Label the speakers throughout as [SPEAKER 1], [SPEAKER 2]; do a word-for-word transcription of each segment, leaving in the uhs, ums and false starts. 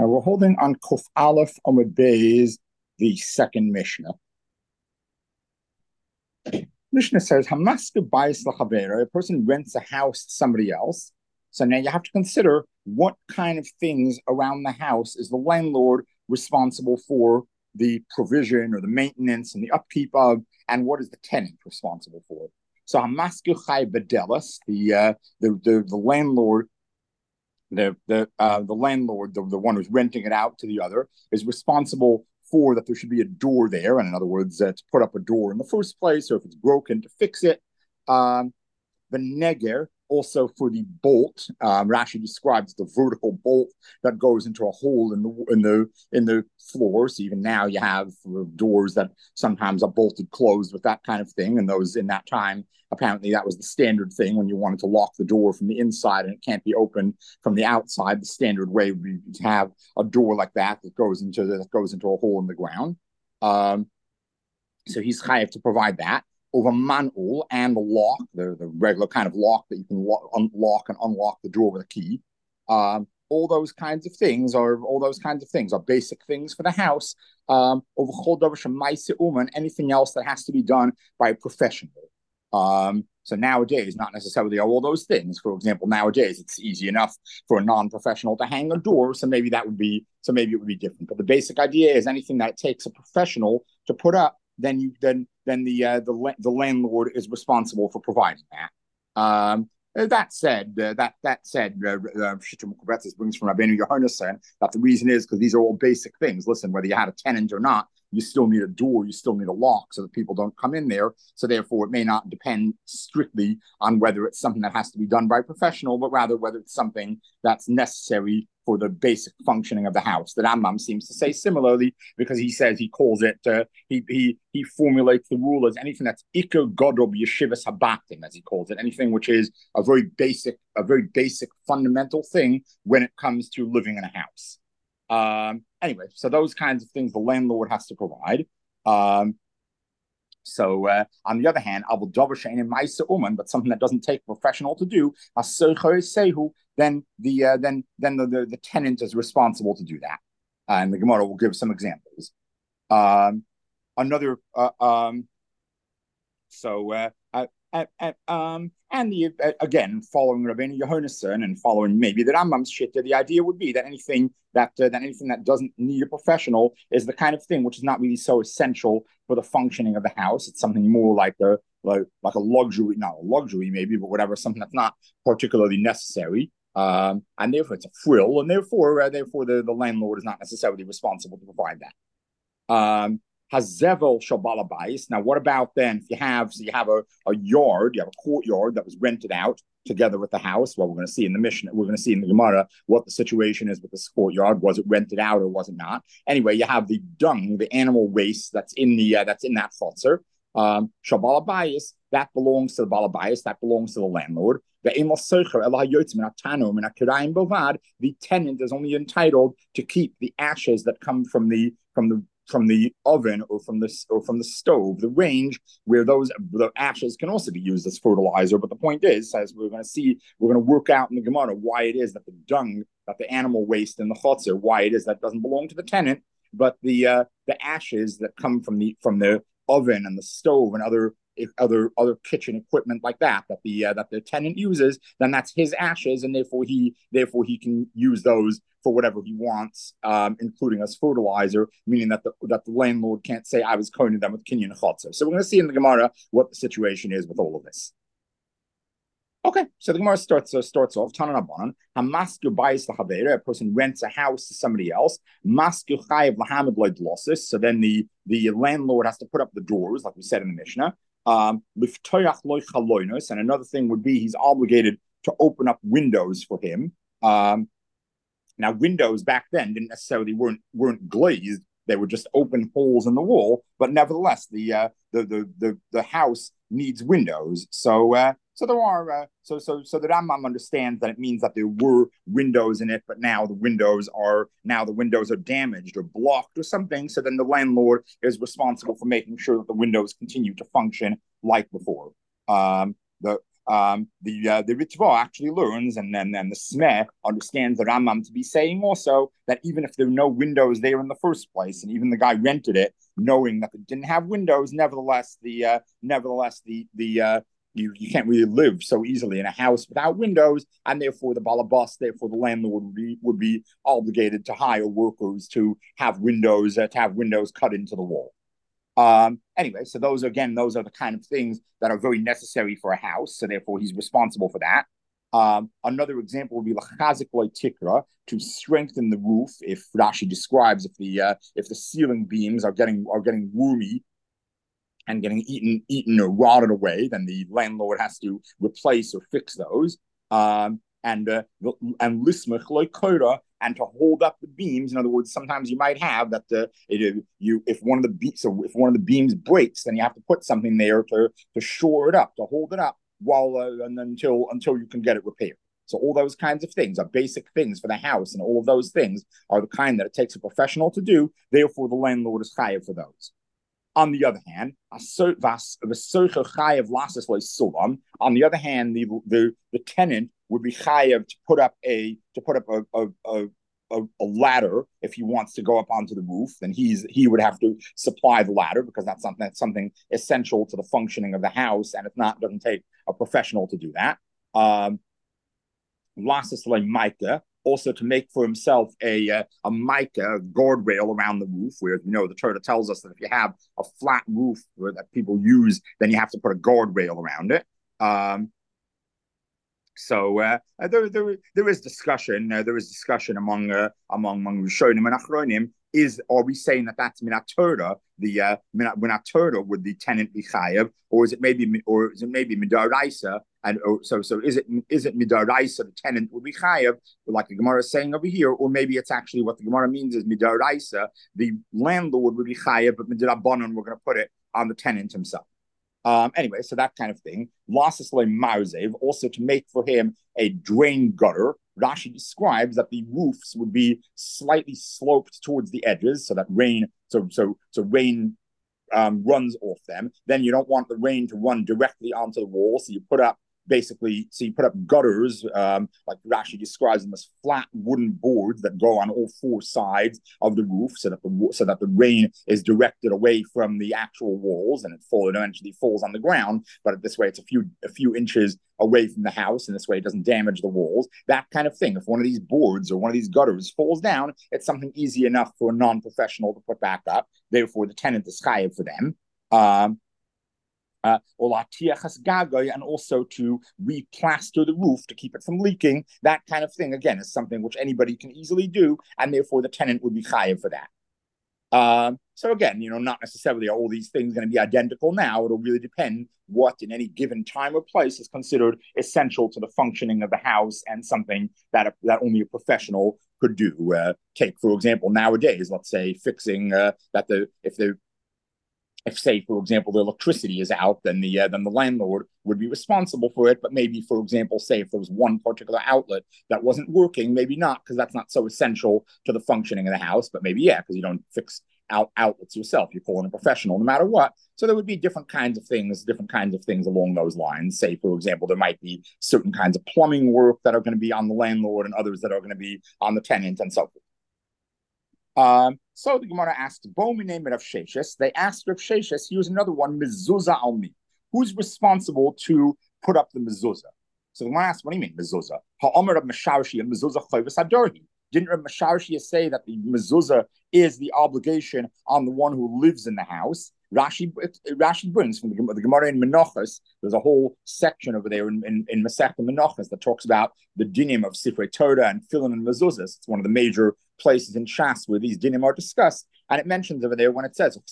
[SPEAKER 1] Now we're holding on Kuf Aleph Amud Beis, the second Mishnah. Mishnah says, Hamaska Bais Lachavera, a person rents a house to somebody else. So now you have to consider what kind of things around the house is the landlord responsible for the provision or the maintenance and the upkeep of, and what is the tenant responsible for. So Hamaska Chai Bedelas, the, uh, the the the landlord, the the uh, the landlord, the, the one who's renting it out to the other, is responsible for that there should be a door there, and in other words, uh, to put up a door in the first place, or if it's broken, to fix it. Um, the neger, also for the bolt. Um, Rashi describes the vertical bolt that goes into a hole in the in the in the floor. So even now you have doors that sometimes are bolted closed with that kind of thing. And those in that time, apparently that was the standard thing when you wanted to lock the door from the inside and it can't be opened from the outside. The standard way would be to have a door like that that goes into that goes into a hole in the ground. Um, so he's chayav to provide that. Over man'ul and the lock, the, the regular kind of lock that you can lock, unlock and unlock the door with a key. Um, all those kinds of things are all those kinds of things are basic things for the house. Um, over and anything else that has to be done by a professional. Um, so nowadays, not necessarily all those things. For example, nowadays it's easy enough for a non-professional to hang a door, so maybe that would be so maybe it would be different. But the basic idea is anything that it takes a professional to put up, then you then then the uh, the the landlord is responsible for providing that. Um, that said, uh, that that said, uh, uh, brings from Rabbeinu Yohanan that the reason is because these are all basic things. Listen, whether you had a tenant or not, you still need a door, you still need a lock so that people don't come in there. So therefore, it may not depend strictly on whether it's something that has to be done by a professional, but rather whether it's something that's necessary for the basic functioning of the house. The Rambam seems to say similarly because he says he calls it, uh, he he he formulates the rule as anything that's ikar godob yeshivas habatim, as he calls it, anything which is a very basic, a very basic fundamental thing when it comes to living in a house. Um, anyway, so those kinds of things the landlord has to provide. Um, so uh, on the other hand, but something that doesn't take a professional to do, then the uh, then then the, the, the tenant is responsible to do that. Uh, and the Gemara will give some examples. Um, another uh, um, so uh, uh, uh, uh, um, and the uh, again following Rabbeinu Yohanan and following maybe the Rambam's shitta, the idea would be that anything that uh, that anything that doesn't need a professional is the kind of thing which is not really so essential for the functioning of the house. It's something more like a like like a luxury, not a luxury maybe, but whatever, something that's not particularly necessary. Um, and therefore it's a frill, and therefore uh, therefore the, the landlord is not necessarily responsible to provide that. Um, Hazevel shabalabais. Now, what about then if you have so you have a, a yard, you have a courtyard that was rented out together with the house? Well, we're going to see in the Mishnah, we're going to see in the Gemara what the situation is with this courtyard. Was it rented out or was it not? Anyway, you have the dung, the animal waste that's in the uh, that's in that chotzer. Um, shabalabais, that belongs to the balabais, that belongs to the landlord. The tenant is only entitled to keep the ashes that come from the from the from the oven or from the or from the stove, the range where those the ashes can also be used as fertilizer. But the point is, as we're going to see, we're going to work out in the Gemara why it is that the dung, that the animal waste in the chotzer, why it is that doesn't belong to the tenant, but the uh, the ashes that come from the from the oven and the stove and other other other kitchen equipment like that that the uh, that the tenant uses, then that's his ashes, and therefore he therefore he can use those for whatever he wants, um, including as fertilizer, meaning that the that the landlord can't say I was coining them with kinyan chotzer. So we're going to see in the Gemara what the situation is with all of this. Okay, so the Gemara starts uh, starts off Tanan Abanan. Hamasku buys the Havera, a person rents a house to somebody else. Masku chayiv lahamid loydlosis. So then the the landlord has to put up the doors, like we said in the Mishnah. Um, and another thing would be he's obligated to open up windows for him. Um, now, windows back then didn't necessarily weren't weren't glazed; they were just open holes in the wall. But nevertheless, the uh, the, the the the house needs windows. So uh, so there are uh, so so so the Rambam understands that it means that there were windows in it, but now the windows are now the windows are damaged or blocked or something. So then the landlord is responsible for making sure that the windows continue to function like before. Um, the Um, the uh, the Ritva actually learns, and then and the Smeh understands the Rambam to be saying also that even if there were no windows there in the first place, and even the guy rented it knowing that it didn't have windows, nevertheless the uh, nevertheless the the uh, you you can't really live so easily in a house without windows, and therefore the balabas, therefore the landlord would be would be obligated to hire workers to have windows uh, to have windows cut into the wall. Um, anyway, so those again, those are the kind of things that are very necessary for a house. So therefore, he's responsible for that. Um, another example would be lachazik loy tikra, to strengthen the roof. If Rashi describes if the uh, if the ceiling beams are getting are getting wormy and getting eaten eaten or rotted away, then the landlord has to replace or fix those. Um, and uh, and lismich loy koda, and to hold up the beams. In other words, sometimes you might have that the it, you if one of the beams so if one of the beams breaks, then you have to put something there to to shore it up, to hold it up while uh, and until until you can get it repaired. So all those kinds of things are basic things for the house, and all of those things are the kind that it takes a professional to do. Therefore, the landlord is chayav for those. On the other hand, on the other hand, the the, the tenant would be chayav to put up a to put up a, a, a A, a ladder if he wants to go up onto the roof. Then he's he would have to supply the ladder, because that's something that's something essential to the functioning of the house, and it's not doesn't take a professional to do that. Um, Lasses like Micah, also to make for himself a uh, a mica guardrail around the roof, where you know the Torah tells us that if you have a flat roof that people use, then you have to put a guardrail around it. Um, so uh, there, there, there is discussion. Uh, there is discussion among uh, among among Rishonim and Achronim. Is are we saying that that's minat Torah? The uh, minat Torah would the tenant be chayav, or is it maybe or is it maybe midaraisa? And or, so so is it is it midaraisa the tenant would be chayav, like the Gemara is saying over here, or maybe it's actually what the Gemara means is midaraisa the landlord would be chayav, but midarabanan we're going to put it on the tenant himself. Um, anyway, so that kind of thing. Lasisle Marzev, also to make for him a drain gutter. Rashi describes that the roofs would be slightly sloped towards the edges, so that rain, so so so rain um, runs off them. Then you don't want the rain to run directly onto the wall, so you put up basically, so you put up gutters, um, like Rashi describes them as flat wooden boards that go on all four sides of the roof, so that the so that the rain is directed away from the actual walls, and it fall, it eventually falls on the ground. But this way, it's a few a few inches away from the house, and this way it doesn't damage the walls. That kind of thing. If one of these boards or one of these gutters falls down, it's something easy enough for a non-professional to put back up. Therefore, the tenant is chayav for them. Um, Uh, and also to replaster the roof to keep it from leaking. That kind of thing, again, is something which anybody can easily do, and therefore the tenant would be chayav for that. Um, so again, you know, not necessarily are all these things going to be identical now. It'll really depend what in any given time or place is considered essential to the functioning of the house, and something that a, that only a professional could do. Uh, take, for example, nowadays, let's say fixing uh, that the if the If, say, for example, the electricity is out, then the uh, then the landlord would be responsible for it. But maybe, for example, say if there was one particular outlet that wasn't working, maybe not, because that's not so essential to the functioning of the house. But maybe, yeah, because you don't fix out outlets yourself. You call in a professional, no matter what. So there would be different kinds of things, different kinds of things along those lines. Say, for example, there might be certain kinds of plumbing work that are going to be on the landlord, and others that are going to be on the tenant, and so forth. Um, so the Gemara asks, Bomi name of Sheshes. They asked Rav Sheshes, here's another one, mezuzah almi. Who's responsible to put up the mezuzah? So the Gemara asks, what do you mean, mezuzah? Ha'omer of Masharshi and mezuzah chayvus adorhi. Didn't Rav Masharshi say that the mezuzah is the obligation on the one who lives in the house? Rashi Rashi brings from the, the Gemara in Menachos. There's a whole section over there in, in, in Masechta Menachos that talks about the dinim of Sifrei Torah and Tefillin and mezuzahs. It's one of the major places in Shas where these dinim are discussed. And it mentions over there when it says,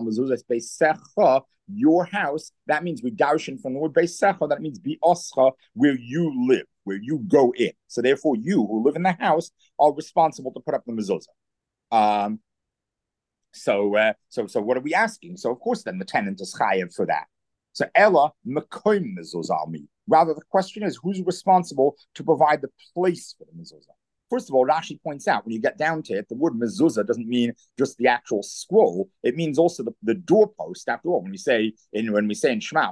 [SPEAKER 1] your house, that means we darshan from the word beisecha, that means bi'oscha, where you live, where you go in. So therefore, you who live in the house are responsible to put up the mezuzah. Um, So, uh, so, so, what are we asking? So, of course, then the tenant is chayav for that. So, Ella mekoim mezuzah almi. Rather, the question is, who's responsible to provide the place for the mezuzah? First of all, Rashi points out when you get down to it, the word mezuzah doesn't mean just the actual scroll. It means also the, the doorpost. After all, when we say in when we say in Shema,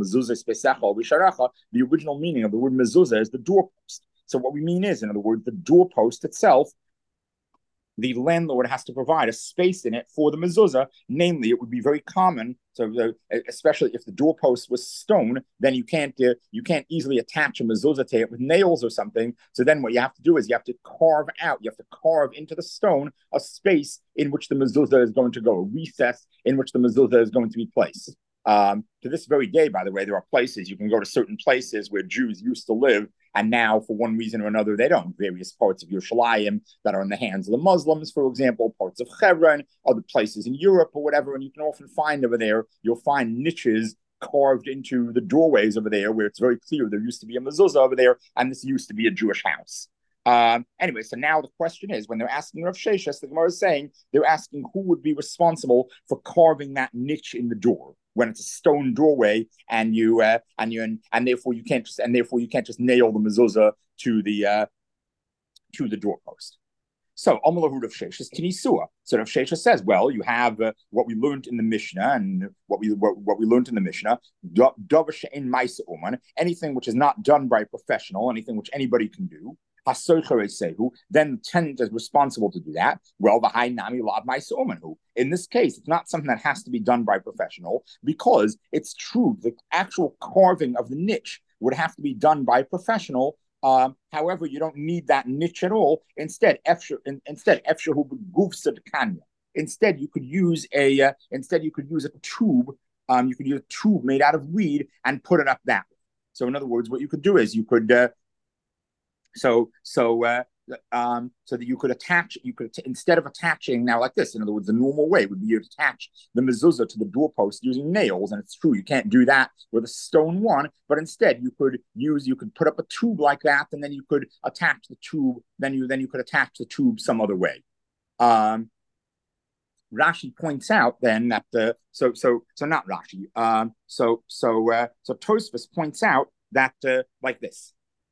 [SPEAKER 1] the original meaning of the word mezuzah is the doorpost. So what we mean is, in other words, the doorpost itself, the landlord has to provide a space in it for the mezuzah. Namely, it would be very common. So, the, especially if the doorpost was stone, then you can't uh, you can't easily attach a mezuzah to it with nails or something. So then, what you have to do is you have to carve out. You have to carve into the stone a space in which the mezuzah is going to go, a recess in which the mezuzah is going to be placed. Um, to this very day, by the way, there are places you can go to certain places where Jews used to live, and now, for one reason or another, they don't. Various parts of Yerushalayim that are in the hands of the Muslims, for example, parts of Hebron, other places in Europe or whatever, and you can often find over there, you'll find niches carved into the doorways over there where it's very clear there used to be a mezuzah over there, and this used to be a Jewish house. Um, anyway, so now the question is, when they're asking Rav Sheshes, the Gemara is saying, they're asking who would be responsible for carving that niche in the door when it's a stone doorway, and you uh, and you and, and therefore you can't just and therefore you can't just nail the mezuzah to the uh, to the doorpost. So Amalahu Rav Sheshes Kinisua. So Rav Sheshes says, well, you have uh, what we learned in the Mishnah, and what we what, what we learned in the Mishnah, anything which is not done by a professional, anything which anybody can do. Then the tenant is responsible to do that. Well, the high nami lav ma'aseh. In this case, it's not something that has to be done by a professional, because it's true the actual carving of the niche would have to be done by a professional. Um, however, you don't need that niche at all. Instead, instead, instead you could use a uh, instead you could use a tube. Um, you could use a tube made out of reed and put it up that way. So, in other words, what you could do is you could. Uh, So, so, uh, um, so that you could attach, you could, instead of attaching now like this, in other words, the normal way would be you attach the mezuzah to the doorpost using nails. And it's true, you can't do that with a stone one, but instead you could use, you could put up a tube like that, and then you could attach the tube, then you, then you could attach the tube some other way. Um, Rashi points out then that the, so, so, so not Rashi, um, so, so, uh, so Tosfos points out that, uh, like this.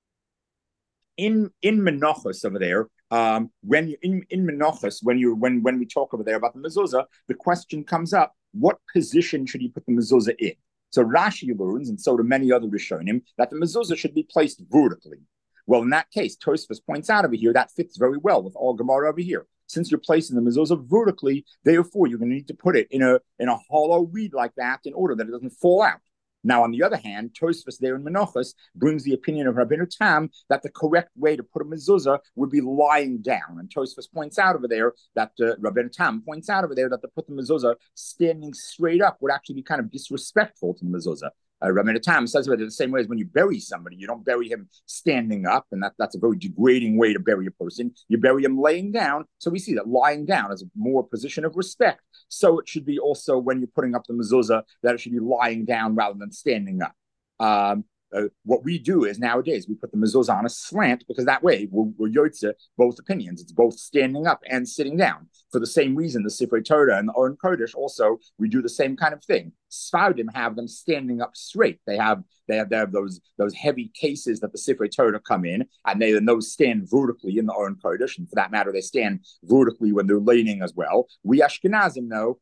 [SPEAKER 1] In in Menachos over there, um, when you in in Menachos, when you when when we talk over there about the mezuzah, the question comes up: what position should you put the mezuzah in? So Rashi learns, and so do many other Rishonim, that the mezuzah should be placed vertically. Well, in that case, Tosfos points out over here that fits very well with all Gemara over here. Since you're placing the mezuzah vertically, therefore you're going to need to put it in a in a hollow reed like that in order that it doesn't fall out. Now, on the other hand, Tosfos there in Menachos brings the opinion of Rabbeinu Tam that the correct way to put a mezuzah would be lying down. And Tosfos points out over there that uh, Rabbeinu Tam points out over there that to put the mezuzah standing straight up would actually be kind of disrespectful to the mezuzah. Uh, Rabbeinu Tam says about it the same way as when you bury somebody, you don't bury him standing up, and that, that's a very degrading way to bury a person. You bury him laying down. So we see that lying down is a more position of respect. So it should be also when you're putting up the mezuzah that it should be lying down rather than standing up. Um, uh, what we do is nowadays we put the mezuzah on a slant, because that way we're, we're yotze both opinions. It's both standing up and sitting down. For the same reason, the Sifrei Torah and the Aron Kodesh also, we do the same kind of thing. Sfardim have them standing up straight. They have they have, they have those those heavy cases that the Sifrei Torah come in, and they and those stand vertically in the Aron Kodesh, and for that matter, they stand vertically when they're leaning as well. We Ashkenazim know.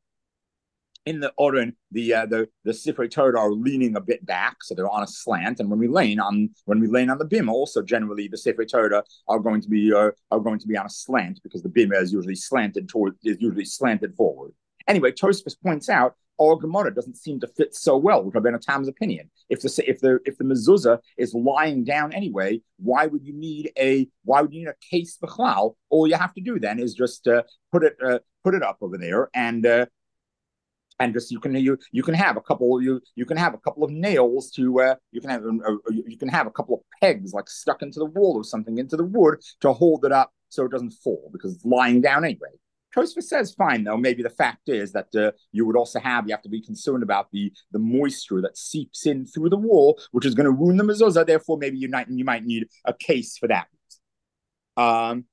[SPEAKER 1] In the Oren, the uh, the the Sifrei Torah are leaning a bit back, so they're on a slant. And when we lean on when we lean on the bima, also generally the Sifrei Torah are going to be uh, are going to be on a slant, because the bima is usually slanted toward is usually slanted forward. Anyway, Tosfos points out our Gemara doesn't seem to fit so well with Rabbeinu Tam's opinion. If the if the if the mezuzah is lying down anyway, why would you need a why would you need a case b'chlal? All you have to do then is just uh, put it uh, put it up over there, and uh, and just you can you you can have a couple you you can have a couple of nails to uh, you can have uh, you can have a couple of pegs like stuck into the wall or something into the wood to hold it up so it doesn't fall, because it's lying down anyway. Tosfos says, fine, though, maybe the fact is that uh, you would also have, you have to be concerned about the, the moisture that seeps in through the wall, which is going to ruin the mezuzah. Therefore, maybe you might, you might need a case for that. Um,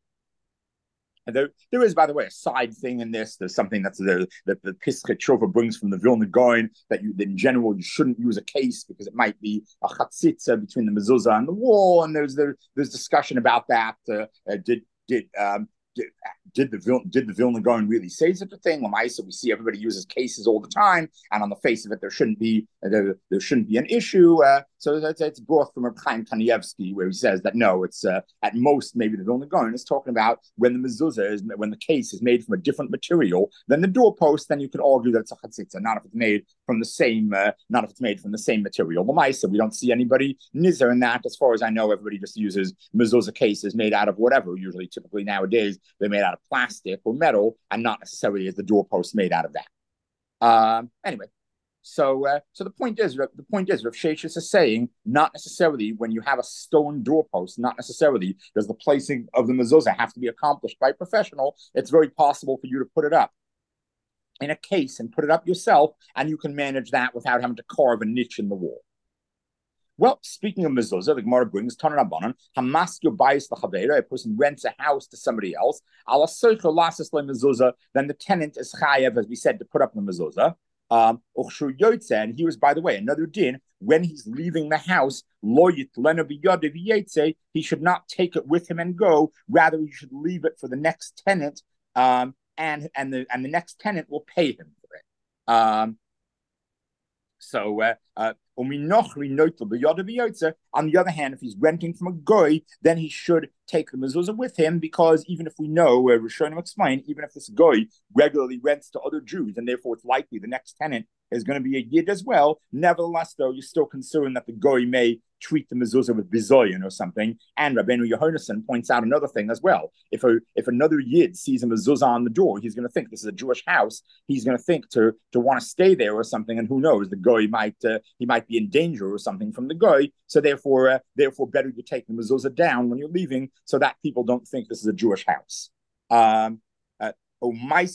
[SPEAKER 1] and there, there is, by the way, a side thing in this. There's something that's the, that the Pischei Tshuva brings from the Vilna Gaon, that you, that in general, you shouldn't use a case because it might be a chatzitza between the mezuzah and the wall. And there's there, there's discussion about that. Uh, uh, did did um, did, did the Vil- did the Vilna Gaon really say such a thing? Lamaisa, we see everybody uses cases all the time, and on the face of it, there shouldn't be there, there shouldn't be an issue. Uh, so that's it's brought from Reb Chaim Kanievsky, where he says that no, it's uh, at most maybe the Vilna Gaon is talking about when the mezuzah is when the case is made from a different material than the doorpost. Then you could argue that it's a chatzitza, not if it's made from the same, uh, not if it's made from the same material. Lamaisa, we don't see anybody nizer in that. As far as I know, everybody just uses mezuzah cases made out of whatever. Usually, typically nowadays, they're made out of plastic or metal, and not necessarily is the doorpost made out of that. Um, anyway, so uh, so the point is, the point is, Rav Sheshes is saying not necessarily when you have a stone doorpost, not necessarily does the placing of the mezuzah have to be accomplished by a professional. It's very possible for you to put it up in a case and put it up yourself, and you can manage that without having to carve a niche in the wall. Well, speaking of mezuzah, the Gemara brings Tana Rabbanan, Hamaskir Bayis L'Chavera, a person rents a house to somebody else, Ala Soicher Lasses Le Mezuzah, then the tenant is chayev, as we said, to put up the mezuzah. Um, and he was, by the way, another din, when he's leaving the house, he should not take it with him and go, rather he should leave it for the next tenant, um, and, and, the, and the next tenant will pay him for it. Um, So, uh, uh, on the other hand, if he's renting from a goy, then he should take the mezuzah with him, because even if we know, uh, Rishonim explain, even if this goy regularly rents to other Jews, and therefore it's likely the next tenant is going to be a yid as well, nevertheless, though, you're still concerned that the goy may treat the mezuzah with bizoyin or something. And Rabbeinu Yehonasan points out another thing as well. If a if another yid sees a mezuzah on the door, he's going to think this is a Jewish house. He's going to think to to want to stay there or something. And who knows, the goy might uh, he might be in danger or something from the goy. So therefore, uh, therefore, better you take the mezuzah down when you're leaving, so that people don't think this is a Jewish house. Um, uh, and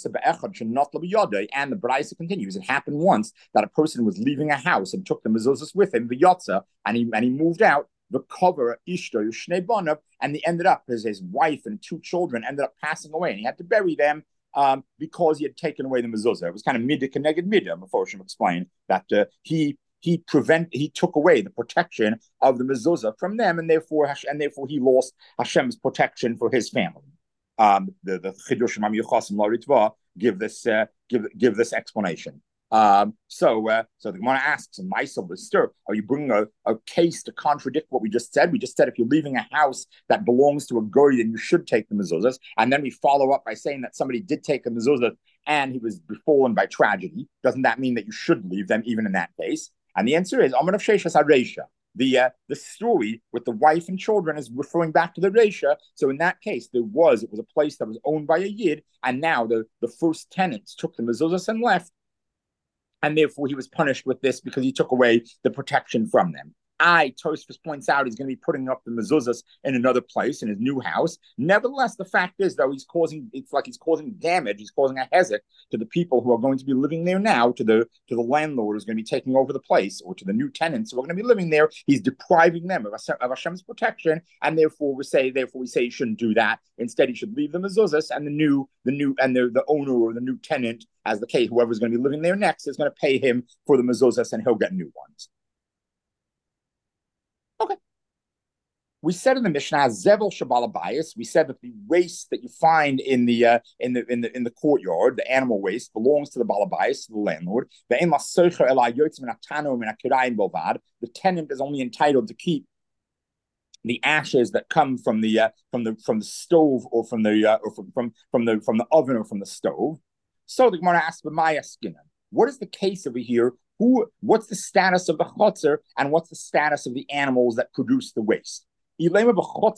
[SPEAKER 1] the Braisa continues. It happened once that a person was leaving a house and took the mezuzahs with him, v'yotza, and he and he moved out. The cover ishto shnei banav, and he ended up as his wife and two children ended up passing away, and he had to bury them um, because he had taken away the mezuzah. It was kind of midah keneged midah. Meforshim explained that uh, he he prevent he took away the protection of the mezuzah from them, and therefore and therefore he lost Hashem's protection for his family. Um, the the Chidushim Am Yuchasim Laritva give this uh, give give this explanation. Um, so uh, so the Gemara asks, "Ma'aseh b'stir, are you bringing a, a case to contradict what we just said? We just said if you're leaving a house that belongs to a goy, then you should take the mezuzahs, and then we follow up by saying that somebody did take the mezuzah and he was befallen by tragedy. Doesn't that mean that you should leave them even in that case?" And the answer is, Amar of Sheshas Hareisha. The uh, the story with the wife and children is referring back to the Reisha. So in that case, there was it was a place that was owned by a Yid, and now the, the first tenants took the mezuzahs and left, and therefore he was punished with this because he took away the protection from them. I, Tosfos points out, he's going to be putting up the mezuzahs in another place in his new house. Nevertheless, the fact is, though, he's causing it's like he's causing damage. He's causing a hezek to the people who are going to be living there now, to the to the landlord who's going to be taking over the place, or to the new tenants who are going to be living there. He's depriving them of, of Hashem's protection, and therefore we say, therefore we say he shouldn't do that. Instead, he should leave the mezuzahs, and the new the new and the the owner or the new tenant, as the case, whoever's going to be living there next, is going to pay him for the mezuzahs, and he'll get new ones. Okay. We said in the Mishnah, Zevel Shabala Bias. We said that the waste that you find in the uh, in the in the in the courtyard, the animal waste, belongs to the Balabias, the landlord. The tenant is only entitled to keep the ashes that come from the uh, from the from the stove or from the uh, or from, from from the from the oven or from the stove. So the Gemara asks, "B'maya skinan? What is the case over here? Who? What's the status of the chotzer, and what's the status of the animals that produce the waste? Do we mean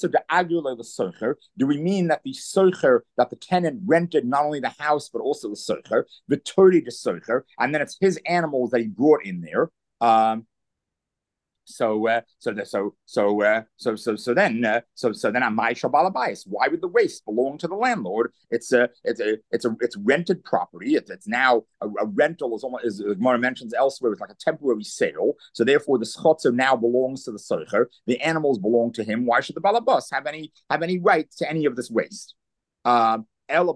[SPEAKER 1] that the soicher, that the tenant rented not only the house but also the soicher, the tori de soicher, and then it's his animals that he brought in there? Um, So, uh, so, so, so, uh, so, so, so then, uh, so, so then, Amai Shabalabayis. Why would the waste belong to the landlord? It's a, it's a, it's a, it's rented property. It's, it's now a, a rental. Is almost, as Gemara mentions elsewhere, it's like a temporary sale. So therefore, the schotzer now belongs to the soicher. The animals belong to him. Why should the balabas have any have any right to any of this waste? Um, so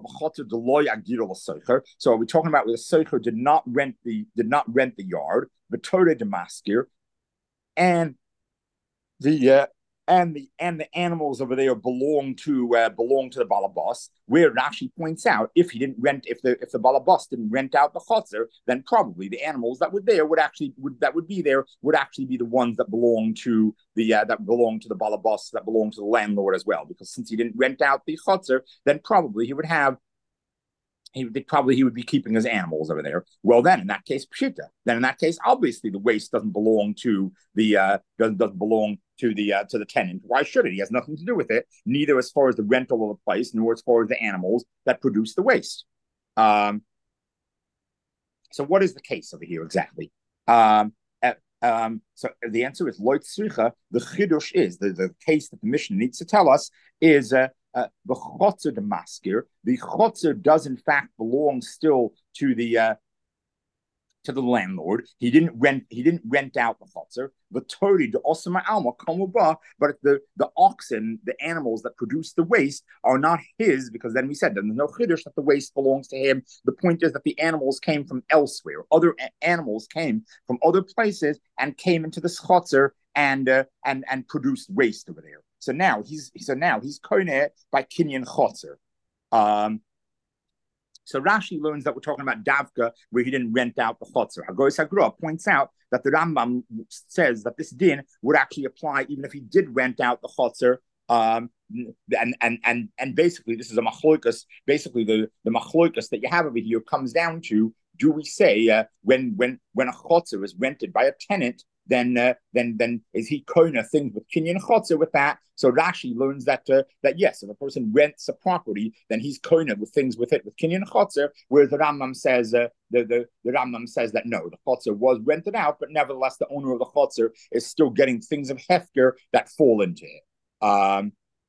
[SPEAKER 1] are we talking about where the soicher did not rent the did not rent the yard, the Torah de maskir? And the uh, and the and the animals over there belong to uh, belong to the balabas. Where it actually points out, if he didn't rent, if the if the balabas didn't rent out the chotzer, then probably the animals that were there would actually would that would be there would actually be the ones that belong to the uh, that belong to the balabas, that belong to the landlord as well. Because since he didn't rent out the chotzer, then probably he would have he would probably he would be keeping his animals over there. Well, then in that case, pshita. Then in that case, obviously the waste doesn't belong to the uh, doesn't doesn't belong to the uh, to the tenant. Why should it? He has nothing to do with it. Neither as far as the rental of the place, nor as far as the animals that produce the waste. Um, so what is the case over here exactly? Um, uh, um, so the answer is loit tzricha. The chidush is the, the case that the Mishnah needs to tell us is uh, uh, the chotzer de maskir. The chotzer does in fact belong still to the uh, to the landlord. He didn't rent. He didn't rent out the chotzer. The tori de osama alma kamuba, but the the oxen, the animals that produce the waste, are not his, because then we said there's no chiddush that the waste belongs to him. The point is that the animals came from elsewhere. Other a- animals came from other places and came into the chotzer and uh, and and produced waste over there. So now he's so now he's koneh by kinyan chotzer. Um, So Rashi learns that we're talking about Davka, where he didn't rent out the chotzer. Hagoy Sagra points out that the Rambam says that this din would actually apply even if he did rent out the chotzer. Um, and and and and basically, this is a machlokas. Basically, the the machlokas that you have over here comes down to: do we say uh, when when when a chotzer is rented by a tenant, then uh, then then is he koina things with kinyan chotzer with that? So Rashi learns that uh, that yes, if a person rents a property, then he's koina with things with it with kinyan chotzer. Whereas the Rambam says uh, the, the the Rambam says that no, the chotzer was rented out, but nevertheless the owner of the chotzer is still getting things of hefker that fall into it. Um,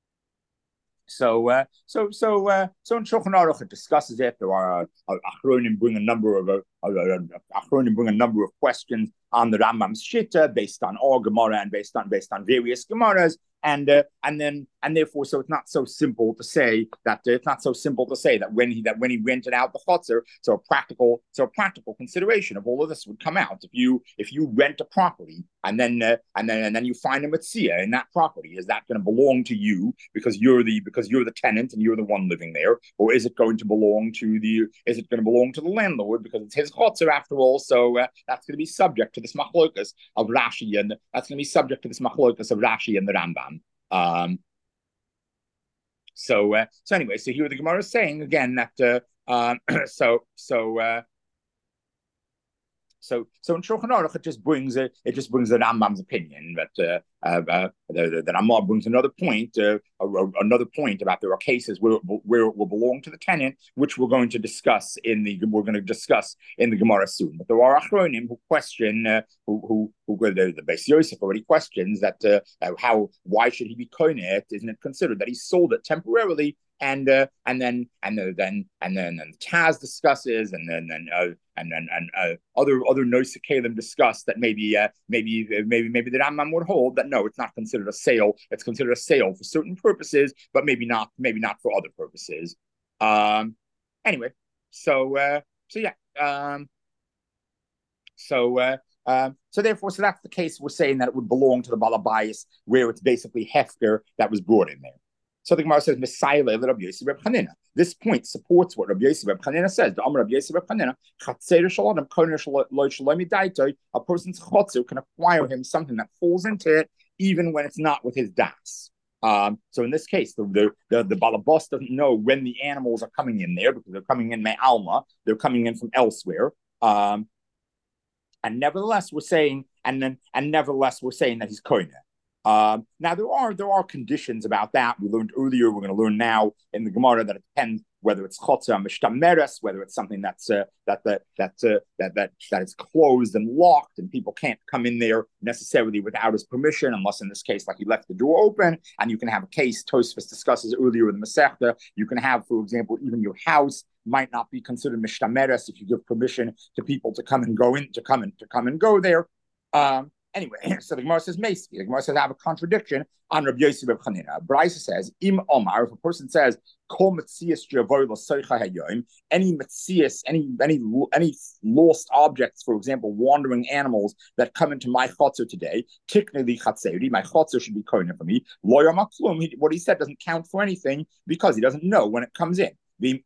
[SPEAKER 1] So, uh, so, so, uh, so in Shulchan Aruch it discusses it. There are uh, Achronim bring a number of uh, uh, Achronim bring a number of questions on the Rambam's Shita based on all Gemara and based on based on various Gemaras, and uh, and then and therefore, so it's not so simple to say that uh, it's not so simple to say that when he that when he rented out the chotzer, so a practical so a practical consideration of all of this would come out if you if you rent a property and then uh, and then and then you find a mitzvah in that property, is that going to belong to you because you're the because you're the tenant and you're the one living there, or is it going to belong to the is it going to belong to the landlord because it's his chotzer after all? So uh, that's going to be subject to this machlokas of Rashi, and that's going to be subject to this machlokas of Rashi and the Rambam. Um, so uh, so anyway, so here the Gemara is saying again that uh, um, so so. Uh, So, so in Shulchan Aruch, it just brings a, it just brings the Rambam's opinion, but uh, uh, uh, the, the, the Rambam brings another point, uh, a, a, another point about there are cases where where it will belong to the tenant, which we're going to discuss in the we're going to discuss in the Gemara soon. But there are Achronim who question, uh, who who who the, the Beis Yosef already questions that uh, how why should he be koineh? Isn't it considered that he sold it temporarily? And uh, and then and then and then and Taz discusses, and then and uh, and then and uh, other other Nosa Kalim discuss that maybe uh, maybe maybe maybe the Rambam would hold that no, it's not considered a sale. It's considered a sale for certain purposes, but maybe not maybe not for other purposes. Um, anyway, so uh, so yeah, um, so. Uh, Um, so therefore, so that's the case. We're saying that it would belong to the Balabayas, where it's basically hefker that was brought in there. So the Gemara says, Messiah Rabbi Yossi Reb Chanina. This point supports what Rabbi Yossi Reb Chanina says. The Amar Rabbi Yossi Reb Chanina, Chatzer Shalom, Koner Shalom Daitoi, a person's chotzer can acquire him something that falls into it, even when it's not with his das. Um, so in this case, the the the, the balabas doesn't know when the animals are coming in there because they're coming in me'alma, they're coming in from elsewhere. Um, and nevertheless, we're saying, and then and nevertheless, we're saying that he's koiner. Um, now there are there are conditions about that. We learned earlier. We're going to learn now in the Gemara that it depends whether it's chotzer mishtameres, whether it's something that's uh, that that that, uh, that that that is closed and locked, and people can't come in there necessarily without his permission, unless in this case, like he left the door open. And you can have a case Tosfos discusses earlier in the Masechta. You can have, for example, even your house might not be considered mishtameres if you give permission to people to come and go in to come and to come and go there. Um, Anyway, so the Gemara says Meisi. The Gemara says I have a contradiction on Rabbi Yossi Reb Chanina. Brisa says Im Omar. If a person says Kol Metzias Javoy L'Soicha Hayoim, any Metzias, any any any lost objects, for example, wandering animals that come into my chotzer today, Tiknei Chatzeri, my chotzer should be koine for me. Loyar Maklum. What he said doesn't count for anything because he doesn't know when it comes in. If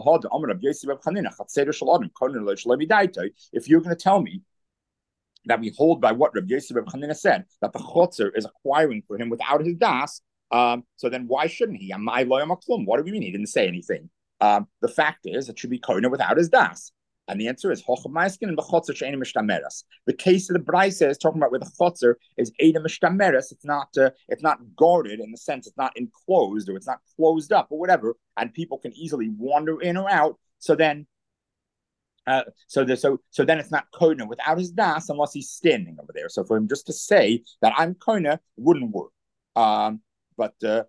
[SPEAKER 1] you're going to tell me that we hold by what Rabbi Yossi Reb Chanina said, that the chotzer is acquiring for him without his das, um, so then why shouldn't he? What do we mean? He didn't say anything. Um, the fact is, it should be koine without his das. And the answer is Hochamaiskin and Bechotzer She'ena Mishtameres. The case of the Brisa is talking about where the chotzer is Eda Mishtameres. It's not uh, it's not guarded in the sense it's not enclosed or it's not closed up or whatever, and people can easily wander in or out. So then, uh, so the, so so then it's not koine without his das unless he's standing over there. So for him just to say that I'm koine wouldn't work. Um, but uh,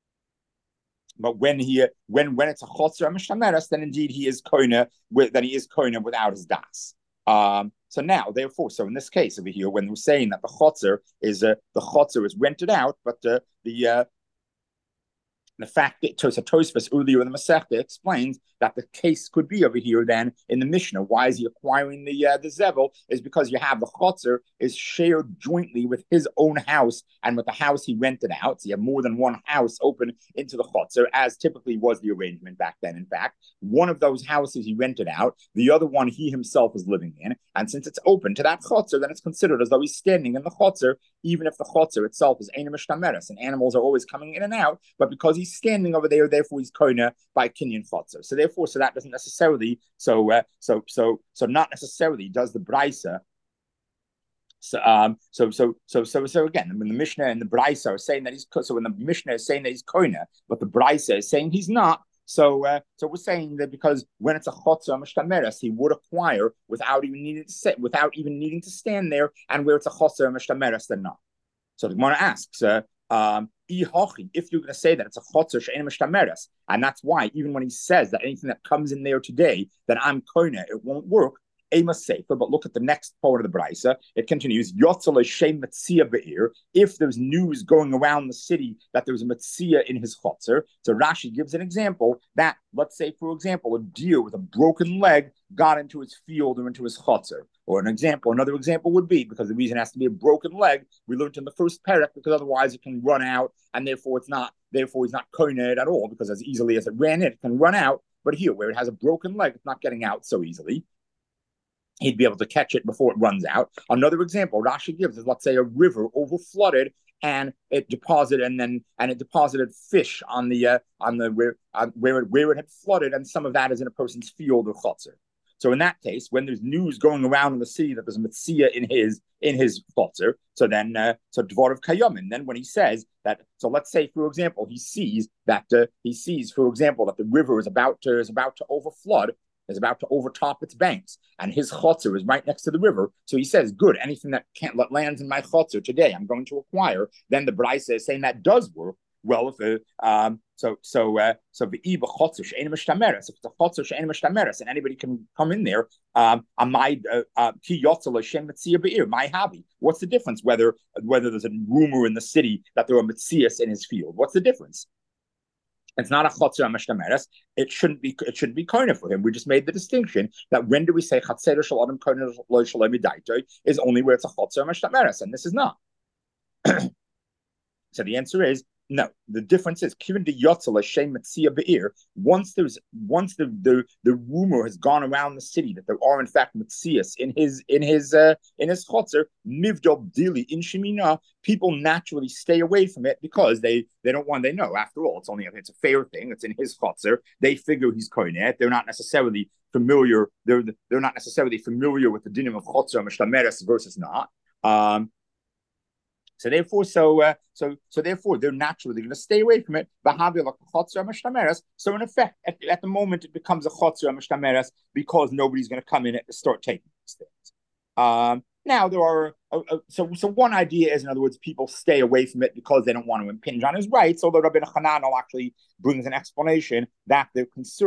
[SPEAKER 1] But when he when when it's a chotzer mishtameres, then indeed he is koine with then he is koine without his das. Um, so now, therefore, so in this case over here, when we're saying that the chotzer is uh, the chotzer is rented out, but uh, the uh, the fact that Tosa Tosfos earlier in the Masechta explains that the case could be over here then in the Mishnah. Why is he acquiring the uh, the Zevel? Is because you have the chotzer is shared jointly with his own house and with the house he rented out. So you have more than one house open into the chotzer, as typically was the arrangement back then. In fact, one of those houses he rented out, the other one he himself is living in. And since it's open to that chotzer, then it's considered as though he's standing in the chotzer, even if the chotzer itself is Eina Mishtameres, and animals are always coming in and out. But because he's standing over there, therefore he's koine by kinyan chotzer. So therefore, so that doesn't necessarily, so uh, so so so not necessarily does the brisa. So um so so so so so again, when the Mishnah and the brisa are saying that he's so when the Mishnah is saying that he's koine, but the brisa is saying he's not. So, uh, so we're saying that because when it's a chotzer mishtameres, he would acquire without even needing to sit, without even needing to stand there, and where it's a chotzer mishtameres, then not. So the Gemara asks, uh, um, if you're going to say that it's a chotzer she'ena mishtameres, and that's why even when he says that anything that comes in there today that I'm koine, it won't work. Ema Sefer, but look at the next part of the Brisa. It continues, Yotzal Shem Metzia Be'ir. If there's news going around the city that there's a Metzia in his chotzer. So Rashi gives an example that, let's say, for example, a deer with a broken leg got into his field or into his chotzer. Or an example, another example would be, because the reason it has to be a broken leg, we learned in the first parak, because otherwise it can run out, and therefore it's not, therefore he's not koine at all, because as easily as it ran in, it can run out. But here, where it has a broken leg, it's not getting out so easily. He'd be able to catch it before it runs out. Another example Rashi gives is, let's say, a river over flooded and it deposited and then and it deposited fish on the uh, on the where uh, where it where it had flooded, and some of that is in a person's field or chotzer. So in that case, when there's news going around in the city that there's a metzia in his in his chotzer, so then uh, so dvorav kayamin. Then when he says that, so let's say for example he sees that uh, he sees for example that the river is about to is about to overflood. Is about to overtop its banks, and his chotzer is right next to the river. So he says, good, anything that can't let lands in my chotzer today, I'm going to acquire. Then the Brisa is saying that does work. Well, if the um, so so uh, so the iba chotzer she'ena mishtameres, if it's a chotzer she'ena mishtameres, and anybody can come in there, um, my ki yotzal Hashem metzia be'ir, my hobby. What's the difference whether whether there's a rumor in the city that there are metzias in his field? What's the difference? It's not a chotzer mishtameres. It shouldn't be. It shouldn't be koine for him. We just made the distinction that when do we say chatzer shel adam koine lo shalom midaito is only where it's a chotzer mishtameres, and this is not. So the answer is no. The difference is kiven de yotzel shem metzia be'ir. Once there's once the, the the rumor has gone around the city that there are in fact metzias in his in his uh, in his chotzer mivdob dili in shemina. People naturally stay away from it because they they don't want. They know after all it's only it's a fair thing. It's in his chotzer. They figure he's koine. They're not necessarily familiar. They're they're not necessarily familiar with the dinim of chotzer mishtameres versus not. Um, So therefore, so uh, so so therefore, they're naturally going to stay away from it. So in effect, at, at the moment, it becomes a chotzer mishtameres because nobody's going to come in and start taking these things. Um, now there are uh, uh, so so one idea is, in other words, people stay away from it because they don't want to impinge on his rights. Although Rabbi Hananel actually brings an explanation that they're concerned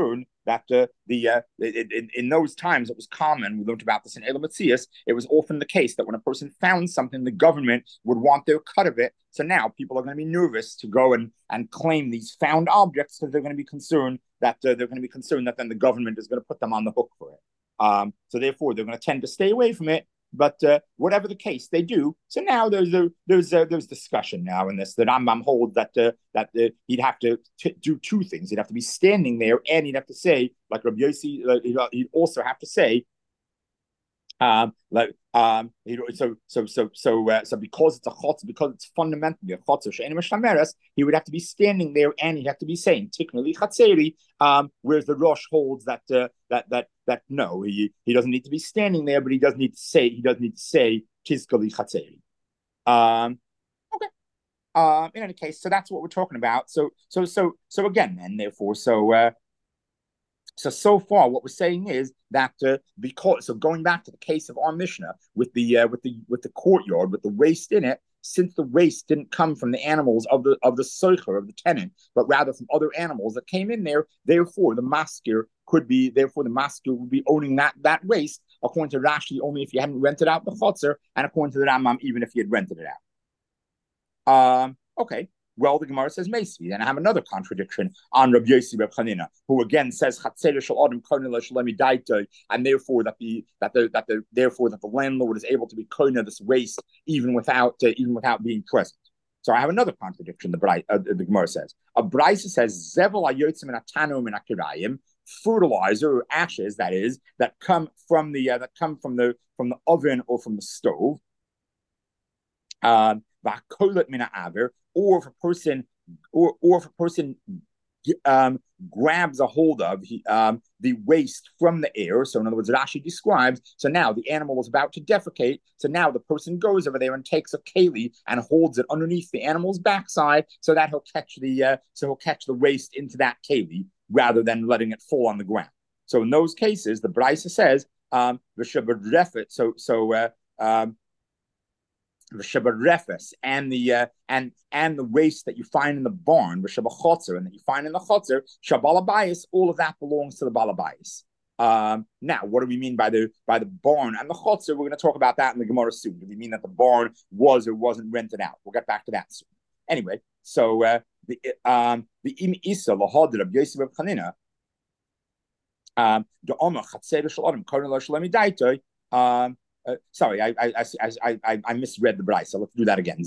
[SPEAKER 1] that uh, the uh, in, in those times it was common. We learned about this in Elam Matzias. It was often the case that when a person found something, the government would want their cut of it. So now people are going to be nervous to go and and claim these found objects because they're going to be concerned that uh, they're going to be concerned that then the government is going to put them on the hook for it. Um, so therefore, they're going to tend to stay away from it. But uh, whatever the case, they do. So now there's a, there's a, there's discussion now in this that Rambam holds that uh, that uh, he'd have to t- do two things. He'd have to be standing there, and he'd have to say, like Rabbi Yossi, uh, he'd, he'd also have to say, um, like um, so so so so uh, so because it's a chotz, because it's fundamentally a chotz of she'enim shameres, he would have to be standing there, and he'd have to be saying tiknuli chatzeri. Um, whereas the Rosh holds that uh, that that that no, he he doesn't need to be standing there, but he does need to say he does need to say tizkali chatzeri. Um, okay. Um, in any case, so that's what we're talking about. So so so so again, then therefore, so. Uh, So so far, what we're saying is that uh, because so going back to the case of our Mishnah with the uh, with the with the courtyard with the waste in it, since the waste didn't come from the animals of the of the soicher of the tenant, but rather from other animals that came in there, therefore the maskir could be therefore the maskir would be owning that that waste according to Rashi only if you hadn't rented out the chotzer, and according to the Rambam even if you had rented it out. Um, okay. Well, the Gemara says Meisi, and I have another contradiction on Rabbi Yossi Reb Chanina, who again says Chatzeder shel Adam koine l'shalemi daito, and therefore that the that the that the therefore that the landlord is able to be koine this waste even without uh, even without being present. So I have another contradiction. The Brai, uh, the Gemara says a Braisa says Zevel ayotzim and atanu min akirayim, fertilizer or ashes that is that come from the uh, that come from the from the oven or from the stove. Um, or if a person or, or if a person um, grabs a hold of um, the waste from the air. So in other words, it actually describes, so now the animal is about to defecate. So now the person goes over there and takes a keli and holds it underneath the animal's backside so that he'll catch the uh, so he'll catch the waste into that keli rather than letting it fall on the ground. So in those cases, the Braisa says, um, so so uh, um, and the uh, and and the waste that you find in the barn, and that you find in the chotzer, shabalabayis, all of that belongs to the balabayis. Um, now, what do we mean by the by the barn and the chotzer? We're going to talk about that in the Gemara soon. Do we mean that the barn was or wasn't rented out? We'll get back to that soon. Anyway, so uh, the um the im isa lahad Rabbi Yossi Reb Chanina, um the Omer Chatzeder shel Adam koine l'shalemi daito. Um, Uh, sorry, I I, I I I misread the Braisa. So let's do that again.